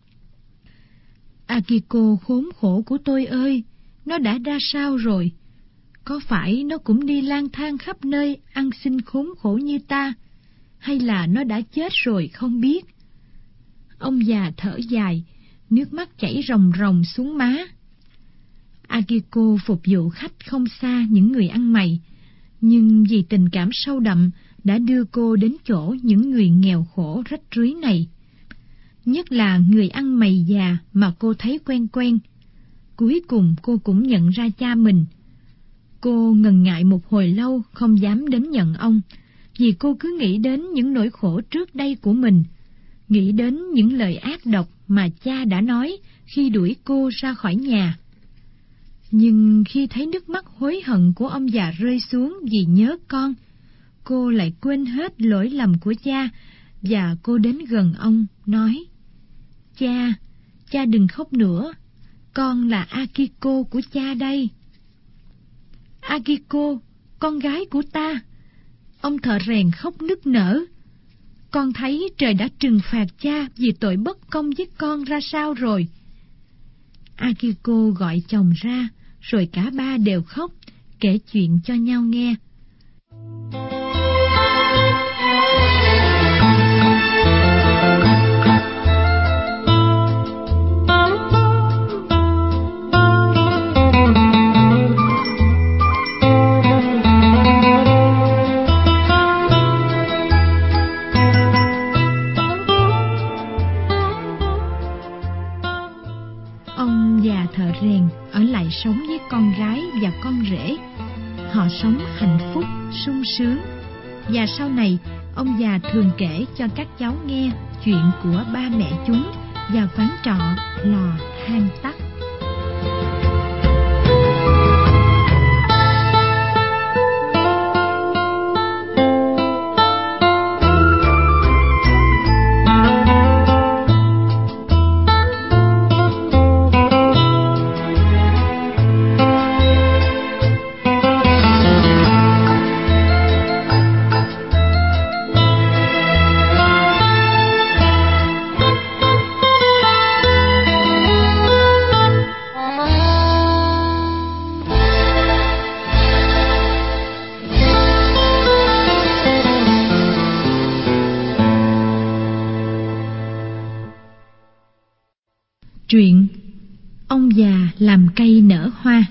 Akiko khốn khổ của tôi ơi, nó đã ra sao rồi? Có phải nó cũng đi lang thang khắp nơi ăn xin khốn khổ như ta, hay là nó đã chết rồi không biết? Ông già thở dài, nước mắt chảy ròng ròng xuống má. Akiko phục vụ khách không xa những người ăn mày, nhưng vì tình cảm sâu đậm đã đưa cô đến chỗ những người nghèo khổ rách rưới này. Nhất là người ăn mày già mà cô thấy quen quen. Cuối cùng cô cũng nhận ra cha mình. Cô ngần ngại một hồi lâu không dám đến nhận ông, vì cô cứ nghĩ đến những nỗi khổ trước đây của mình, nghĩ đến những lời ác độc mà cha đã nói khi đuổi cô ra khỏi nhà. Nhưng khi thấy nước mắt hối hận của ông già rơi xuống vì nhớ con, cô lại quên hết lỗi lầm của cha, và cô đến gần ông, nói: Cha, cha đừng khóc nữa, con là Akiko của cha đây. Akiko, con gái của ta. Ông thợ rèn khóc nức nở. Con thấy trời đã trừng phạt cha vì tội bất công với con ra sao rồi. Akiko gọi chồng ra, rồi cả ba đều khóc, kể chuyện cho nhau nghe. Sống với con gái và con rể. Họ sống hạnh phúc, sung sướng. Và sau này, ông già thường kể cho các cháu nghe chuyện của ba mẹ chúng và quán trọ lò than tắt. Truyện Ông già làm cây nở hoa.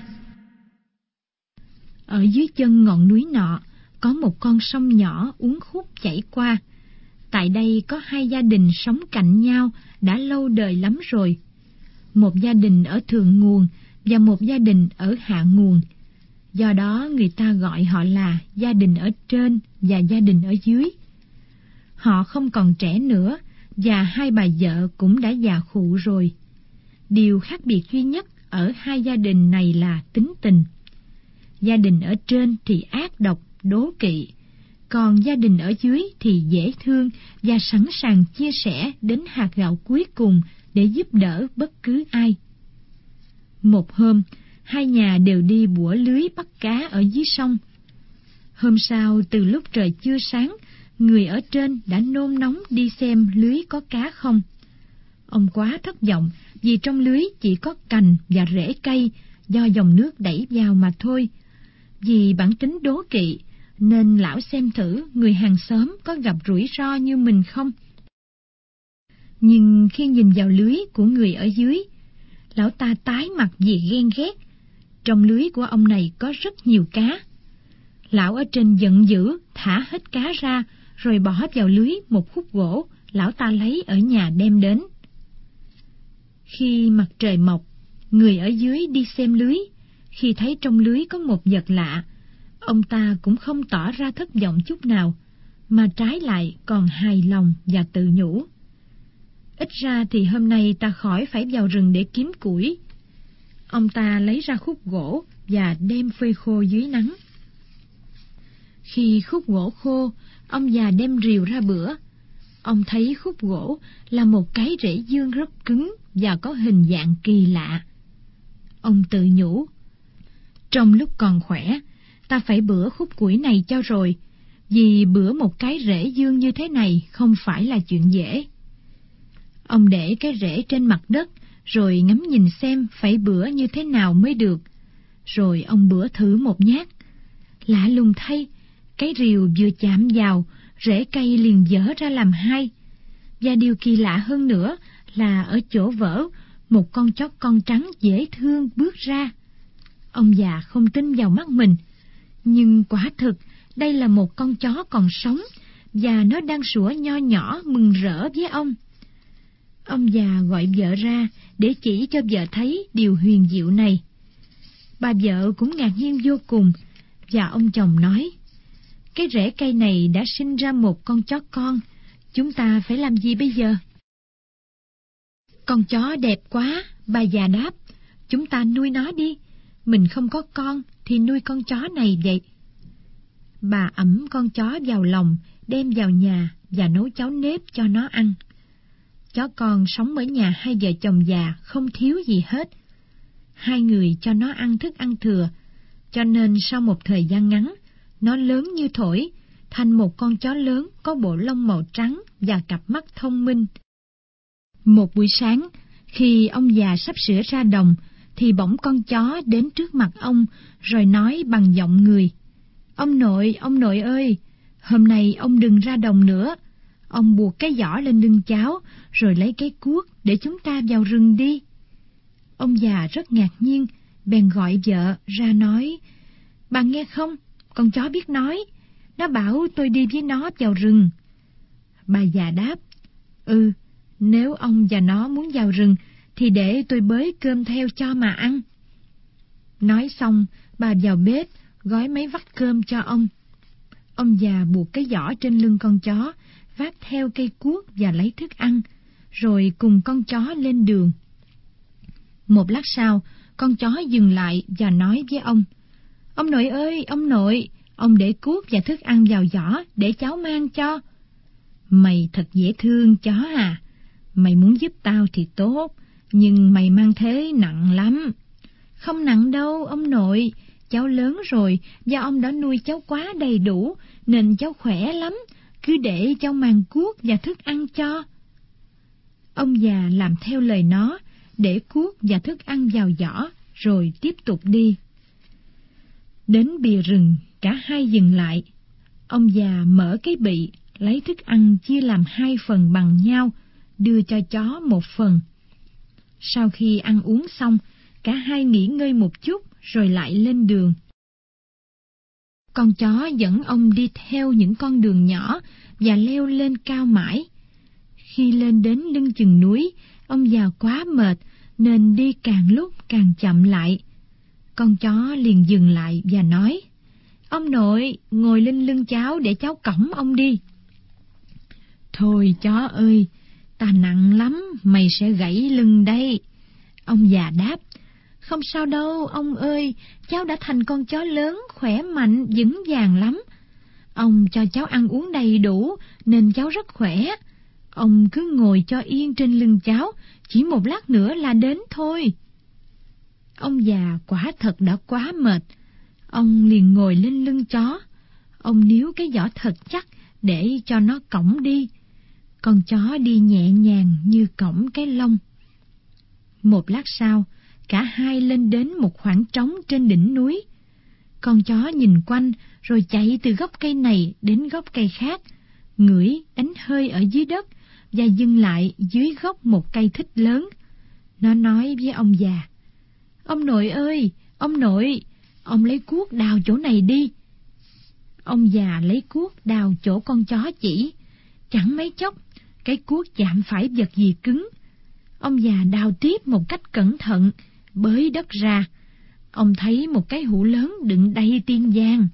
Ở dưới chân ngọn núi nọ có một con sông nhỏ uốn khúc chảy qua. Tại đây có hai gia đình sống cạnh nhau đã lâu đời lắm rồi. Một gia đình ở thượng nguồn và một gia đình ở hạ nguồn. Do đó người ta gọi họ là gia đình ở trên và gia đình ở dưới. Họ không còn trẻ nữa, và hai bà vợ cũng đã già khụ rồi. Điều khác biệt duy nhất ở hai gia đình này là tính tình. Gia đình ở trên thì ác độc, đố kỵ, còn gia đình ở dưới thì dễ thương và sẵn sàng chia sẻ đến hạt gạo cuối cùng để giúp đỡ bất cứ ai. Một hôm, hai nhà đều đi bủa lưới bắt cá ở dưới sông. Hôm sau, từ lúc trời chưa sáng, người ở trên đã nôn nóng đi xem lưới có cá không. Ông quá thất vọng vì trong lưới chỉ có cành và rễ cây do dòng nước đẩy vào mà thôi. Vì bản tính đố kỵ nên lão xem thử người hàng xóm có gặp rủi ro như mình không. Nhưng khi nhìn vào lưới của người ở dưới, lão ta tái mặt vì ghen ghét. Trong lưới của ông này có rất nhiều cá. Lão ở trên giận dữ thả hết cá ra rồi bỏ vào lưới một khúc gỗ lão ta lấy ở nhà đem đến. Khi mặt trời mọc, người ở dưới đi xem lưới, khi thấy trong lưới có một vật lạ, ông ta cũng không tỏ ra thất vọng chút nào, mà trái lại còn hài lòng và tự nhủ: ít ra thì hôm nay ta khỏi phải vào rừng để kiếm củi. Ông ta lấy ra khúc gỗ và đem phơi khô dưới nắng. Khi khúc gỗ khô, ông già đem rìu ra bữa. Ông thấy khúc gỗ là một cái rễ dương rất cứng và có hình dạng kỳ lạ. Ông tự nhủ: trong lúc còn khỏe, ta phải bữa khúc củi này cho rồi, vì bữa một cái rễ dương như thế này không phải là chuyện dễ. Ông để cái rễ trên mặt đất, rồi ngắm nhìn xem phải bữa như thế nào mới được. Rồi ông bữa thử một nhát. Lạ lùng thay, cái rìu vừa chạm vào, rễ cây liền vỡ ra làm hai. Và điều kỳ lạ hơn nữa là ở chỗ vỡ, một con chó con trắng dễ thương bước ra. Ông già không tin vào mắt mình, nhưng quả thực đây là một con chó còn sống, và nó đang sủa nho nhỏ mừng rỡ với ông. Ông già gọi vợ ra để chỉ cho vợ thấy điều huyền diệu này. Bà vợ cũng ngạc nhiên vô cùng, và ông chồng nói: cái rễ cây này đã sinh ra một con chó con, chúng ta phải làm gì bây giờ? Con chó đẹp quá, bà già đáp, chúng ta nuôi nó đi, mình không có con thì nuôi con chó này vậy. Bà ẵm con chó vào lòng, đem vào nhà và nấu cháo nếp cho nó ăn. Chó con sống ở nhà hai vợ chồng già không thiếu gì hết. Hai người cho nó ăn thức ăn thừa, cho nên sau một thời gian ngắn, nó lớn như thổi, thành một con chó lớn có bộ lông màu trắng và cặp mắt thông minh. Một buổi sáng, khi ông già sắp sửa ra đồng, thì bỗng con chó đến trước mặt ông, rồi nói bằng giọng người: ông nội, ông nội ơi, hôm nay ông đừng ra đồng nữa. Ông buộc cái giỏ lên lưng cháu, rồi lấy cái cuốc để chúng ta vào rừng đi. Ông già rất ngạc nhiên, bèn gọi vợ ra nói: bà nghe không, con chó biết nói, nó bảo tôi đi với nó vào rừng. Bà già đáp: ừ, nếu ông và nó muốn vào rừng, thì để tôi bới cơm theo cho mà ăn. Nói xong, bà vào bếp, gói mấy vắt cơm cho ông. Ông già buộc cái giỏ trên lưng con chó, vác theo cây cuốc và lấy thức ăn, rồi cùng con chó lên đường. Một lát sau, con chó dừng lại và nói với ông: ông nội ơi, ông nội, ông để cuốc và thức ăn vào giỏ để cháu mang cho. Mày thật dễ thương chó à, mày muốn giúp tao thì tốt, nhưng mày mang thế nặng lắm. Không nặng đâu ông nội, cháu lớn rồi và ông đã nuôi cháu quá đầy đủ, nên cháu khỏe lắm, cứ để cháu mang cuốc và thức ăn cho. Ông già làm theo lời nó, để cuốc và thức ăn vào giỏ, rồi tiếp tục đi. Đến bìa rừng, cả hai dừng lại. Ông già mở cái bị, lấy thức ăn chia làm hai phần bằng nhau, đưa cho chó một phần. Sau khi ăn uống xong, cả hai nghỉ ngơi một chút rồi lại lên đường. Con chó dẫn ông đi theo những con đường nhỏ và leo lên cao mãi. Khi lên đến lưng chừng núi, ông già quá mệt nên đi càng lúc càng chậm lại. Con chó liền dừng lại và nói: ông nội, ngồi lên lưng cháu để cháu cõng ông đi. Thôi chó ơi, ta nặng lắm, mày sẽ gãy lưng đây. Ông già đáp: không sao đâu ông ơi, cháu đã thành con chó lớn, khỏe mạnh, vững vàng lắm. Ông cho cháu ăn uống đầy đủ nên cháu rất khỏe. Ông cứ ngồi cho yên trên lưng cháu, chỉ một lát nữa là đến thôi. Ông già quả thật đã quá mệt. Ông liền ngồi lên lưng chó. Ông níu cái giỏ thật chắc để cho nó cõng đi. Con chó đi nhẹ nhàng như cõng cái lông. Một lát sau, cả hai lên đến một khoảng trống trên đỉnh núi. Con chó nhìn quanh rồi chạy từ gốc cây này đến gốc cây khác, ngửi đánh hơi ở dưới đất và dừng lại dưới gốc một cây thích lớn. Nó nói với ông già: ông nội ơi, ông nội, ông lấy cuốc đào chỗ này đi. Ông già lấy cuốc đào chỗ con chó chỉ. Chẳng mấy chốc, cái cuốc chạm phải vật gì cứng. Ông già đào tiếp một cách cẩn thận, bới đất ra. Ông thấy một cái hũ lớn đựng đầy tiền vàng.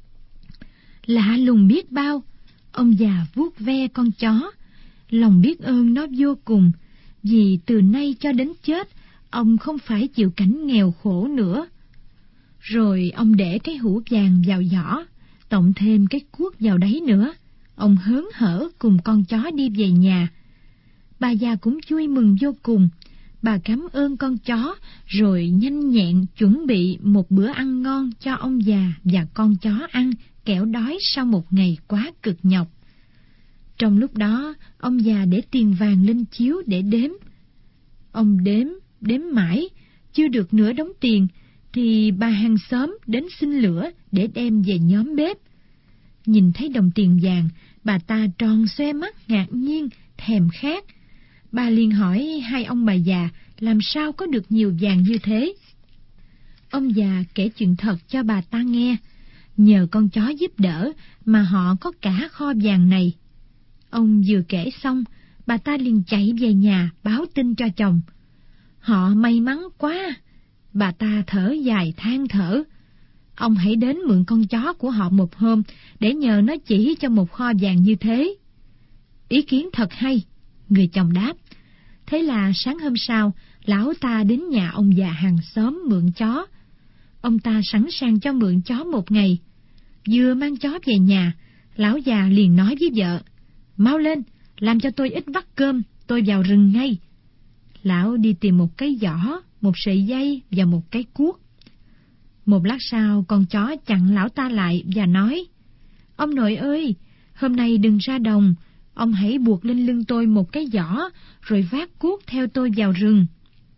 Lạ lùng biết bao, ông già vuốt ve con chó. Lòng biết ơn nó vô cùng, vì từ nay cho đến chết, ông không phải chịu cảnh nghèo khổ nữa. Rồi ông để cái hũ vàng vào giỏ, tổng thêm cái cuốc vào đấy nữa. Ông hớn hở cùng con chó đi về nhà. Bà già cũng vui mừng vô cùng. Bà cảm ơn con chó, rồi nhanh nhẹn chuẩn bị một bữa ăn ngon cho ông già và con chó ăn, kẻo đói sau một ngày quá cực nhọc. Trong lúc đó, ông già để tiền vàng lên chiếu để đếm. Ông đếm, đếm mãi, chưa được nửa đống tiền, thì bà hàng xóm đến xin lửa để đem về nhóm bếp. Nhìn thấy đồng tiền vàng, bà ta tròn xoe mắt ngạc nhiên, thèm khát. Bà liền hỏi hai ông bà già làm sao có được nhiều vàng như thế. Ông già kể chuyện thật cho bà ta nghe. Nhờ con chó giúp đỡ mà họ có cả kho vàng này. Ông vừa kể xong, bà ta liền chạy về nhà báo tin cho chồng. Họ may mắn quá. Bà ta thở dài than thở. Ông hãy đến mượn con chó của họ một hôm để nhờ nó chỉ cho một kho vàng như thế. Ý kiến thật hay, người chồng đáp. Thế là sáng hôm sau, lão ta đến nhà ông già hàng xóm mượn chó. Ông ta sẵn sàng cho mượn chó một ngày. Vừa mang chó về nhà, lão già liền nói với vợ: Mau lên, làm cho tôi ít vắt cơm, tôi vào rừng ngay. Lão đi tìm một cái giỏ, một sợi dây và một cái cuốc. Một lát sau, con chó chặn lão ta lại và nói: Ông nội ơi, hôm nay đừng ra đồng, ông hãy buộc lên lưng tôi một cái giỏ, rồi vác cuốc theo tôi vào rừng.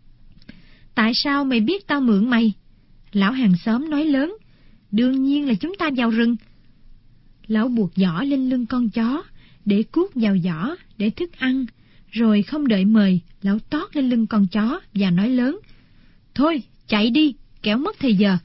Tại sao mày biết tao mượn mày? Lão hàng xóm nói lớn: Đương nhiên là chúng ta vào rừng. Lão buộc giỏ lên lưng con chó, để cuốc vào giỏ, để thức ăn, rồi không đợi mời, lão tót lên lưng con chó và nói lớn: Thôi, chạy đi, kẻo mất thời giờ.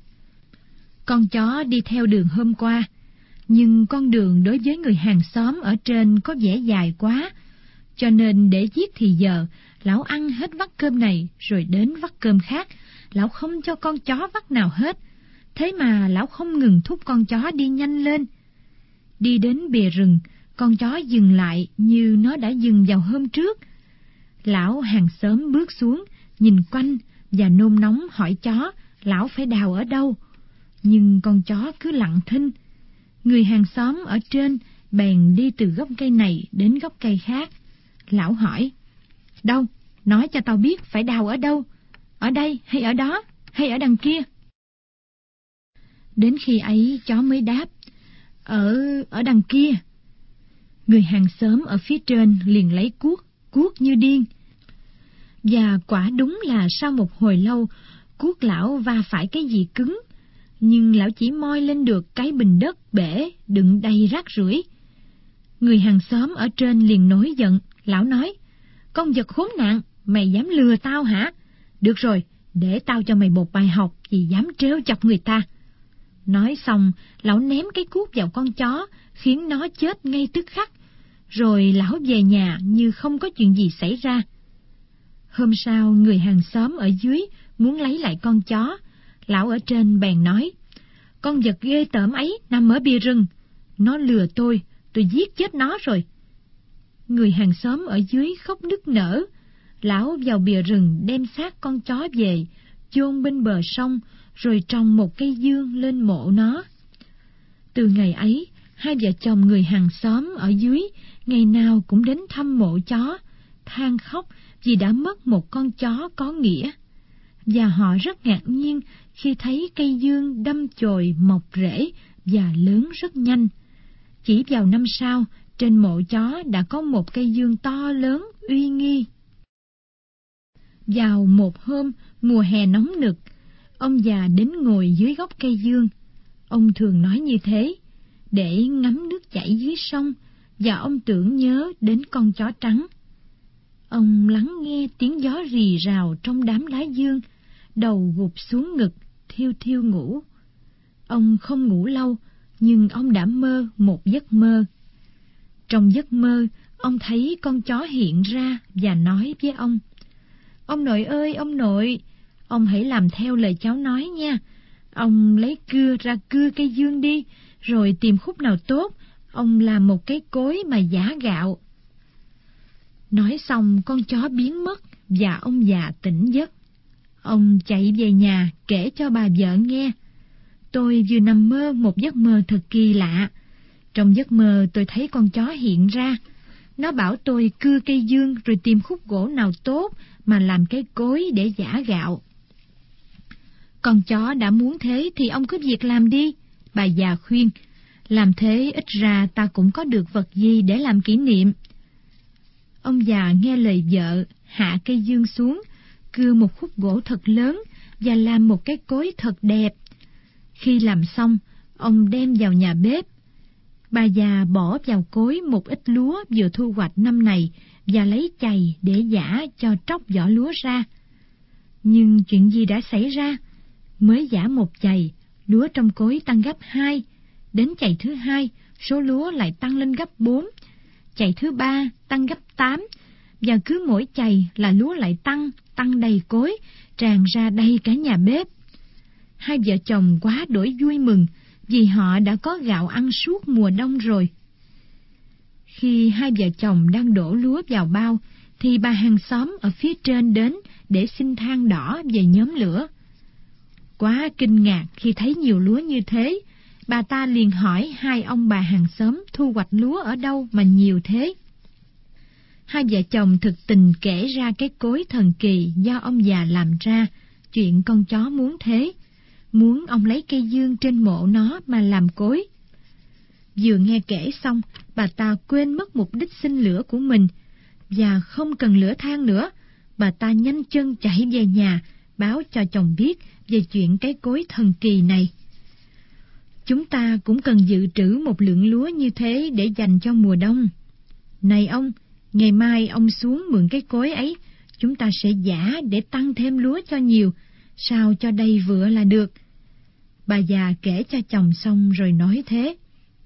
Con chó đi theo đường hôm qua, nhưng con đường đối với người hàng xóm ở trên có vẻ dài quá, cho nên để giết thì giờ, lão ăn hết vắt cơm này rồi đến vắt cơm khác, lão không cho con chó vắt nào hết. Thế mà lão không ngừng thúc con chó đi nhanh lên. Đi đến bìa rừng, con chó dừng lại như nó đã dừng vào hôm trước. Lão hàng xóm bước xuống, nhìn quanh và nôn nóng hỏi chó lão phải đào ở đâu. Nhưng con chó cứ lặng thinh. Người hàng xóm ở trên bèn đi từ gốc cây này đến gốc cây khác. Lão hỏi: Đâu? Nói cho tao biết phải đào ở đâu. Ở đây hay ở đó hay ở đằng kia? Đến khi ấy chó mới đáp: Ở... ở đằng kia. Người hàng xóm ở phía trên liền lấy cuốc, cuốc như điên. Và quả đúng là sau một hồi lâu, cuốc lão va phải cái gì cứng, nhưng lão chỉ moi lên được cái bình đất bể đựng đầy rác rưởi. Người hàng xóm ở trên liền nổi giận. Lão nói: Con vật khốn nạn, mày dám lừa tao hả? Được rồi, để tao cho mày một bài học vì dám trêu chọc người ta. Nói xong, lão ném cái cuốc vào con chó, khiến nó chết ngay tức khắc. Rồi lão về nhà như không có chuyện gì xảy ra. Hôm sau, người hàng xóm ở dưới muốn lấy lại con chó. Lão ở trên bèn nói: Con vật ghê tởm ấy nằm ở bìa rừng. Nó lừa tôi, tôi giết chết nó rồi. Người hàng xóm ở dưới khóc nức nở. Lão vào bìa rừng đem xác con chó về, chôn bên bờ sông, rồi trồng một cây dương lên mộ nó. Từ ngày ấy, hai vợ chồng người hàng xóm ở dưới ngày nào cũng đến thăm mộ chó, than khóc vì đã mất một con chó có nghĩa. Và họ rất ngạc nhiên khi thấy cây dương đâm chồi mọc rễ và lớn rất nhanh. Chỉ vào năm sau, trên mộ chó đã có một cây dương to lớn uy nghi. Vào một hôm mùa hè nóng nực, ông già đến ngồi dưới gốc cây dương. Ông thường nói như thế để ngắm nước chảy dưới sông, và ông tưởng nhớ đến con chó trắng. Ông lắng nghe tiếng gió rì rào trong đám lá dương, đầu gục xuống ngực, thiêu thiêu ngủ. Ông không ngủ lâu, nhưng ông đã mơ một giấc mơ. Trong giấc mơ, ông thấy con chó hiện ra và nói với ông: "Ông nội ơi, ông nội, ông hãy làm theo lời cháu nói nha. Ông lấy cưa ra cưa cây dương đi, rồi tìm khúc nào tốt, ông làm một cái cối mà giã gạo." Nói xong, con chó biến mất và ông già tỉnh giấc. Ông chạy về nhà kể cho bà vợ nghe: "Tôi vừa nằm mơ một giấc mơ thật kỳ lạ. Trong giấc mơ tôi thấy con chó hiện ra. Nó bảo tôi cưa cây dương rồi tìm khúc gỗ nào tốt mà làm cái cối để giã gạo." "Con chó đã muốn thế thì ông cứ việc làm đi," bà già khuyên. "Làm thế ít ra ta cũng có được vật gì để làm kỷ niệm." Ông già nghe lời vợ, hạ cây dương xuống, cưa một khúc gỗ thật lớn và làm một cái cối thật đẹp. Khi làm xong, ông đem vào nhà bếp. Bà già bỏ vào cối một ít lúa vừa thu hoạch năm này và lấy chày để giã cho tróc vỏ lúa ra. Nhưng chuyện gì đã xảy ra? Mới giã một chày, lúa trong cối tăng gấp hai. Đến chày thứ hai, số lúa lại tăng lên gấp bốn. Chày thứ ba tăng gấp tám. Và cứ mỗi chày là lúa lại tăng, tăng đầy cối, tràn ra đầy cả nhà bếp. Hai vợ chồng quá đỗi vui mừng vì họ đã có gạo ăn suốt mùa đông rồi. Khi hai vợ chồng đang đổ lúa vào bao, thì bà hàng xóm ở phía trên đến để xin than đỏ về nhóm lửa. Quá kinh ngạc khi thấy nhiều lúa như thế, bà ta liền hỏi hai ông bà hàng xóm thu hoạch lúa ở đâu mà nhiều thế. Hai vợ chồng thực tình kể ra cái cối thần kỳ do ông già làm ra, chuyện con chó muốn thế, muốn ông lấy cây dương trên mộ nó mà làm cối. Vừa nghe kể xong, bà ta quên mất mục đích sinh lửa của mình, và không cần lửa than nữa. Bà ta nhanh chân chạy về nhà, báo cho chồng biết về chuyện cái cối thần kỳ này. "Chúng ta cũng cần dự trữ một lượng lúa như thế để dành cho mùa đông. Này ông, ngày mai ông xuống mượn cái cối ấy, chúng ta sẽ giã để tăng thêm lúa cho nhiều, sao cho đầy vựa là được." Bà già kể cho chồng xong rồi nói thế.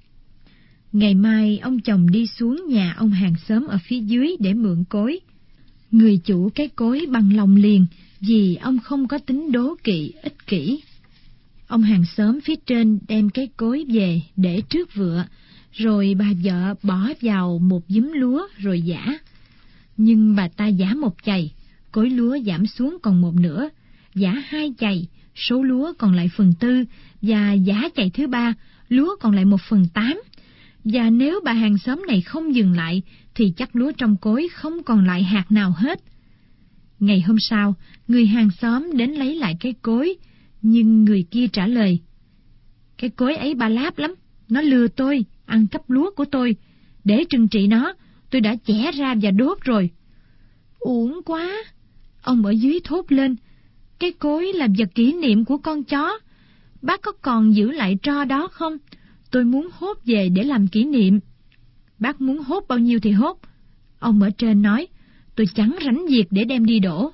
Ngày mai ông chồng đi xuống nhà ông hàng xóm ở phía dưới để mượn cối. Người chủ cái cối bằng lòng liền, vì ông không có tính đố kỵ ích kỷ. Ông hàng xóm phía trên đem cái cối về để trước vựa, rồi bà vợ bỏ vào một giúm lúa rồi giã. Nhưng bà ta giã một chày, cối lúa giảm xuống còn một nửa. Giã hai chày, số lúa còn lại phần tư, và giã chày thứ ba, lúa còn lại một phần tám. Và nếu bà hàng xóm này không dừng lại, thì chắc lúa trong cối không còn lại hạt nào hết. Ngày hôm sau, người hàng xóm đến lấy lại cái cối, nhưng người kia trả lời: "Cái cối ấy ba láp lắm, nó lừa tôi, ăn cắp lúa của tôi. Để trừng trị nó, tôi đã chẻ ra và đốt rồi." "Uổng quá!" Ông ở dưới thốt lên. "Cái cối là vật kỷ niệm của con chó. Bác có còn giữ lại tro đó không? Tôi muốn hốt về để làm kỷ niệm." "Bác muốn hốt bao nhiêu thì hốt," ông ở trên nói. "Tôi chẳng rảnh việc để đem đi đổ."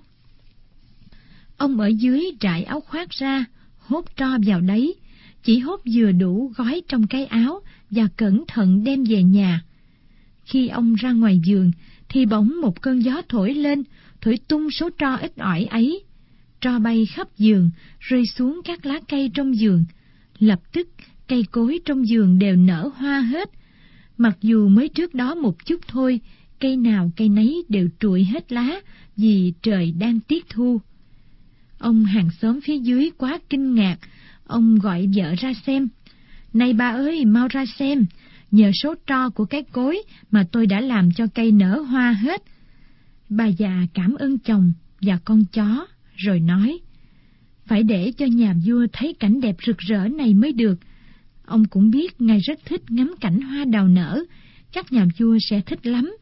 Ông ở dưới trải áo khoác ra, hốt tro vào đấy, chỉ hốt vừa đủ gói trong cái áo và cẩn thận đem về nhà. Khi ông ra ngoài vườn, thì bỗng một cơn gió thổi lên, thổi tung số tro ít ỏi ấy. Tro bay khắp vườn, rơi xuống các lá cây trong vườn. Lập tức, cây cối trong vườn đều nở hoa hết. Mặc dù mới trước đó một chút thôi, cây nào cây nấy đều trụi hết lá, vì trời đang tiết thu. Ông hàng xóm phía dưới quá kinh ngạc, ông gọi vợ ra xem. "Này bà ơi, mau ra xem, nhờ số tro của cái cối mà tôi đã làm cho cây nở hoa hết." Bà già cảm ơn chồng và con chó, rồi nói: "Phải để cho nhà vua thấy cảnh đẹp rực rỡ này mới được. Ông cũng biết ngài rất thích ngắm cảnh hoa đào nở, chắc nhà vua sẽ thích lắm."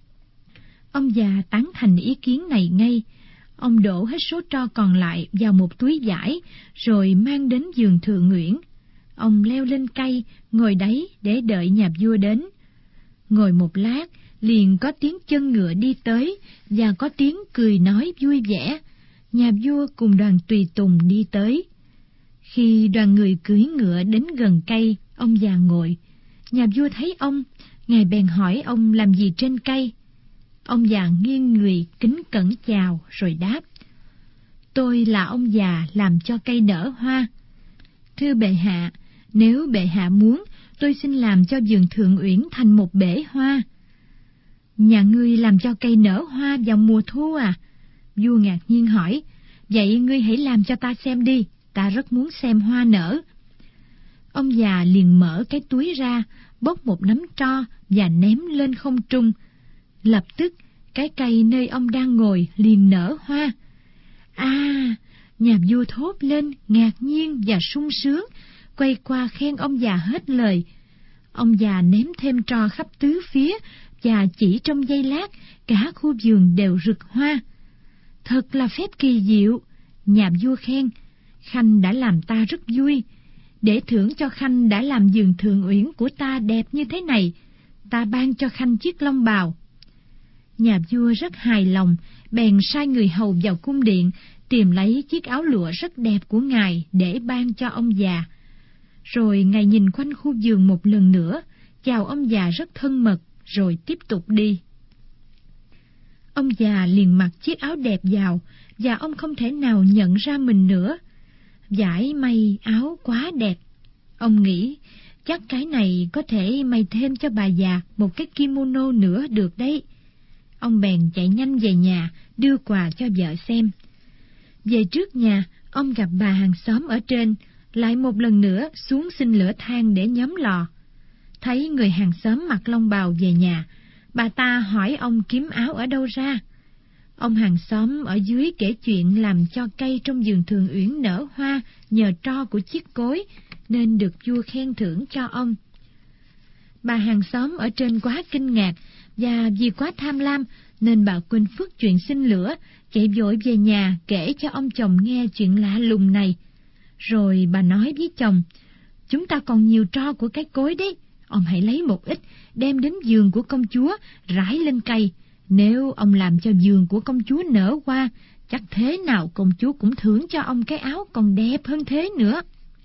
Ông già tán thành ý kiến này ngay. Ông đổ hết số tro còn lại vào một túi vải, rồi mang đến vườn Thượng Nguyễn. Ông leo lên cây, ngồi đấy để đợi nhà vua đến. Ngồi một lát, liền có tiếng chân ngựa đi tới, và có tiếng cười nói vui vẻ. Nhà vua cùng đoàn tùy tùng đi tới. Khi đoàn người cưỡi ngựa đến gần cây, Ông già ngồi. Nhà vua thấy ông, ngài bèn hỏi ông làm gì trên cây. Ông già nghiêng người kính cẩn chào rồi đáp: Tôi là ông già làm cho cây nở hoa. Thưa bệ hạ, nếu bệ hạ muốn, tôi xin làm cho vườn Thượng Uyển thành một bể hoa. Nhà ngươi làm cho cây nở hoa vào mùa thu à? Vua ngạc nhiên hỏi. Vậy ngươi hãy làm cho ta xem đi, ta rất muốn xem hoa nở. Ông già liền mở cái túi ra, bốc một nắm tro và ném lên không trung. Lập tức, cái cây nơi ông đang ngồi liền nở hoa. À, nhà vua thốt lên ngạc nhiên và sung sướng, quay qua khen ông già hết lời. Ông già ném thêm tro khắp tứ phía, và chỉ trong giây lát, cả khu vườn đều rực hoa. Thật là phép kỳ diệu, nhà vua khen. Khanh đã làm ta rất vui. Để thưởng cho Khanh đã làm vườn Thượng Uyển của ta đẹp như thế này, ta ban cho Khanh chiếc long bào. Nhà vua rất hài lòng, bèn sai người hầu vào cung điện, tìm lấy chiếc áo lụa rất đẹp của ngài để ban cho ông già. Rồi ngài nhìn quanh khu vườn một lần nữa, chào ông già rất thân mật, rồi tiếp tục đi. Ông già liền mặc chiếc áo đẹp vào, và ông không thể nào nhận ra mình nữa. Vải may áo quá đẹp. Ông nghĩ, chắc cái này có thể may thêm cho bà già một cái kimono nữa được đấy. Ông bèn chạy nhanh về nhà, đưa quà cho vợ xem. Về trước nhà, ông gặp bà hàng xóm ở trên, lại một lần nữa xuống xin lửa than để nhóm lò. Thấy người hàng xóm mặc long bào về nhà, bà ta hỏi ông kiếm áo ở đâu ra. Ông hàng xóm ở dưới kể chuyện làm cho cây trong vườn Thượng Uyển nở hoa nhờ tro của chiếc cối, nên được vua khen thưởng cho ông. Bà hàng xóm ở trên quá kinh ngạc, và vì quá tham lam nên bà quên phước chuyện xin lửa, chạy vội về nhà kể cho ông chồng nghe chuyện lạ lùng này. Rồi bà nói với chồng: Chúng ta còn nhiều tro của cái cối đấy, ông hãy lấy một ít đem đến vườn của công chúa rải lên cây. Nếu ông làm cho vườn của công chúa nở hoa, chắc thế nào công chúa cũng thưởng cho ông cái áo còn đẹp hơn thế nữa.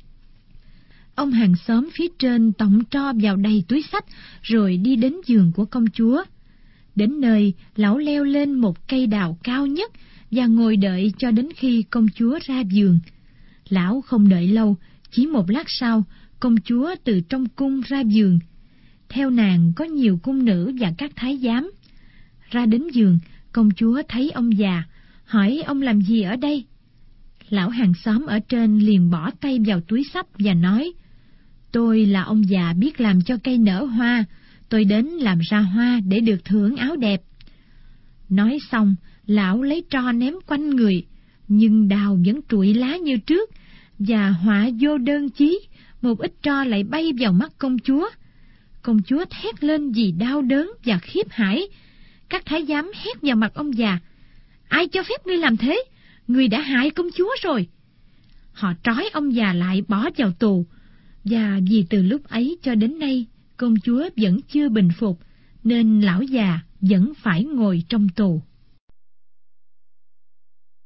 Ông hàng xóm phía trên tổng tro vào đầy túi xách, rồi đi đến vườn của công chúa. Đến nơi, lão leo lên một cây đào cao nhất và ngồi đợi cho đến khi công chúa ra vườn. Lão không đợi lâu, chỉ một lát sau, công chúa từ trong cung ra vườn. Theo nàng có nhiều cung nữ và các thái giám. Ra đến vườn, công chúa thấy ông già, hỏi ông làm gì ở đây. Lão hàng xóm ở trên liền bỏ tay vào túi xách và nói: Tôi là ông già biết làm cho cây nở hoa, tôi đến làm ra hoa để được thưởng áo đẹp. Nói xong, lão lấy tro ném quanh người, nhưng đào vẫn trụi lá như trước, và họa vô đơn chí, một ít tro lại bay vào mắt công chúa. Công chúa thét lên vì đau đớn và khiếp hãi. Các thái giám hét vào mặt ông già: Ai cho phép ngươi làm thế? Ngươi đã hại công chúa rồi. Họ trói ông già lại bỏ vào tù, và vì từ lúc ấy cho đến nay công chúa vẫn chưa bình phục, nên lão già vẫn phải ngồi trong tù.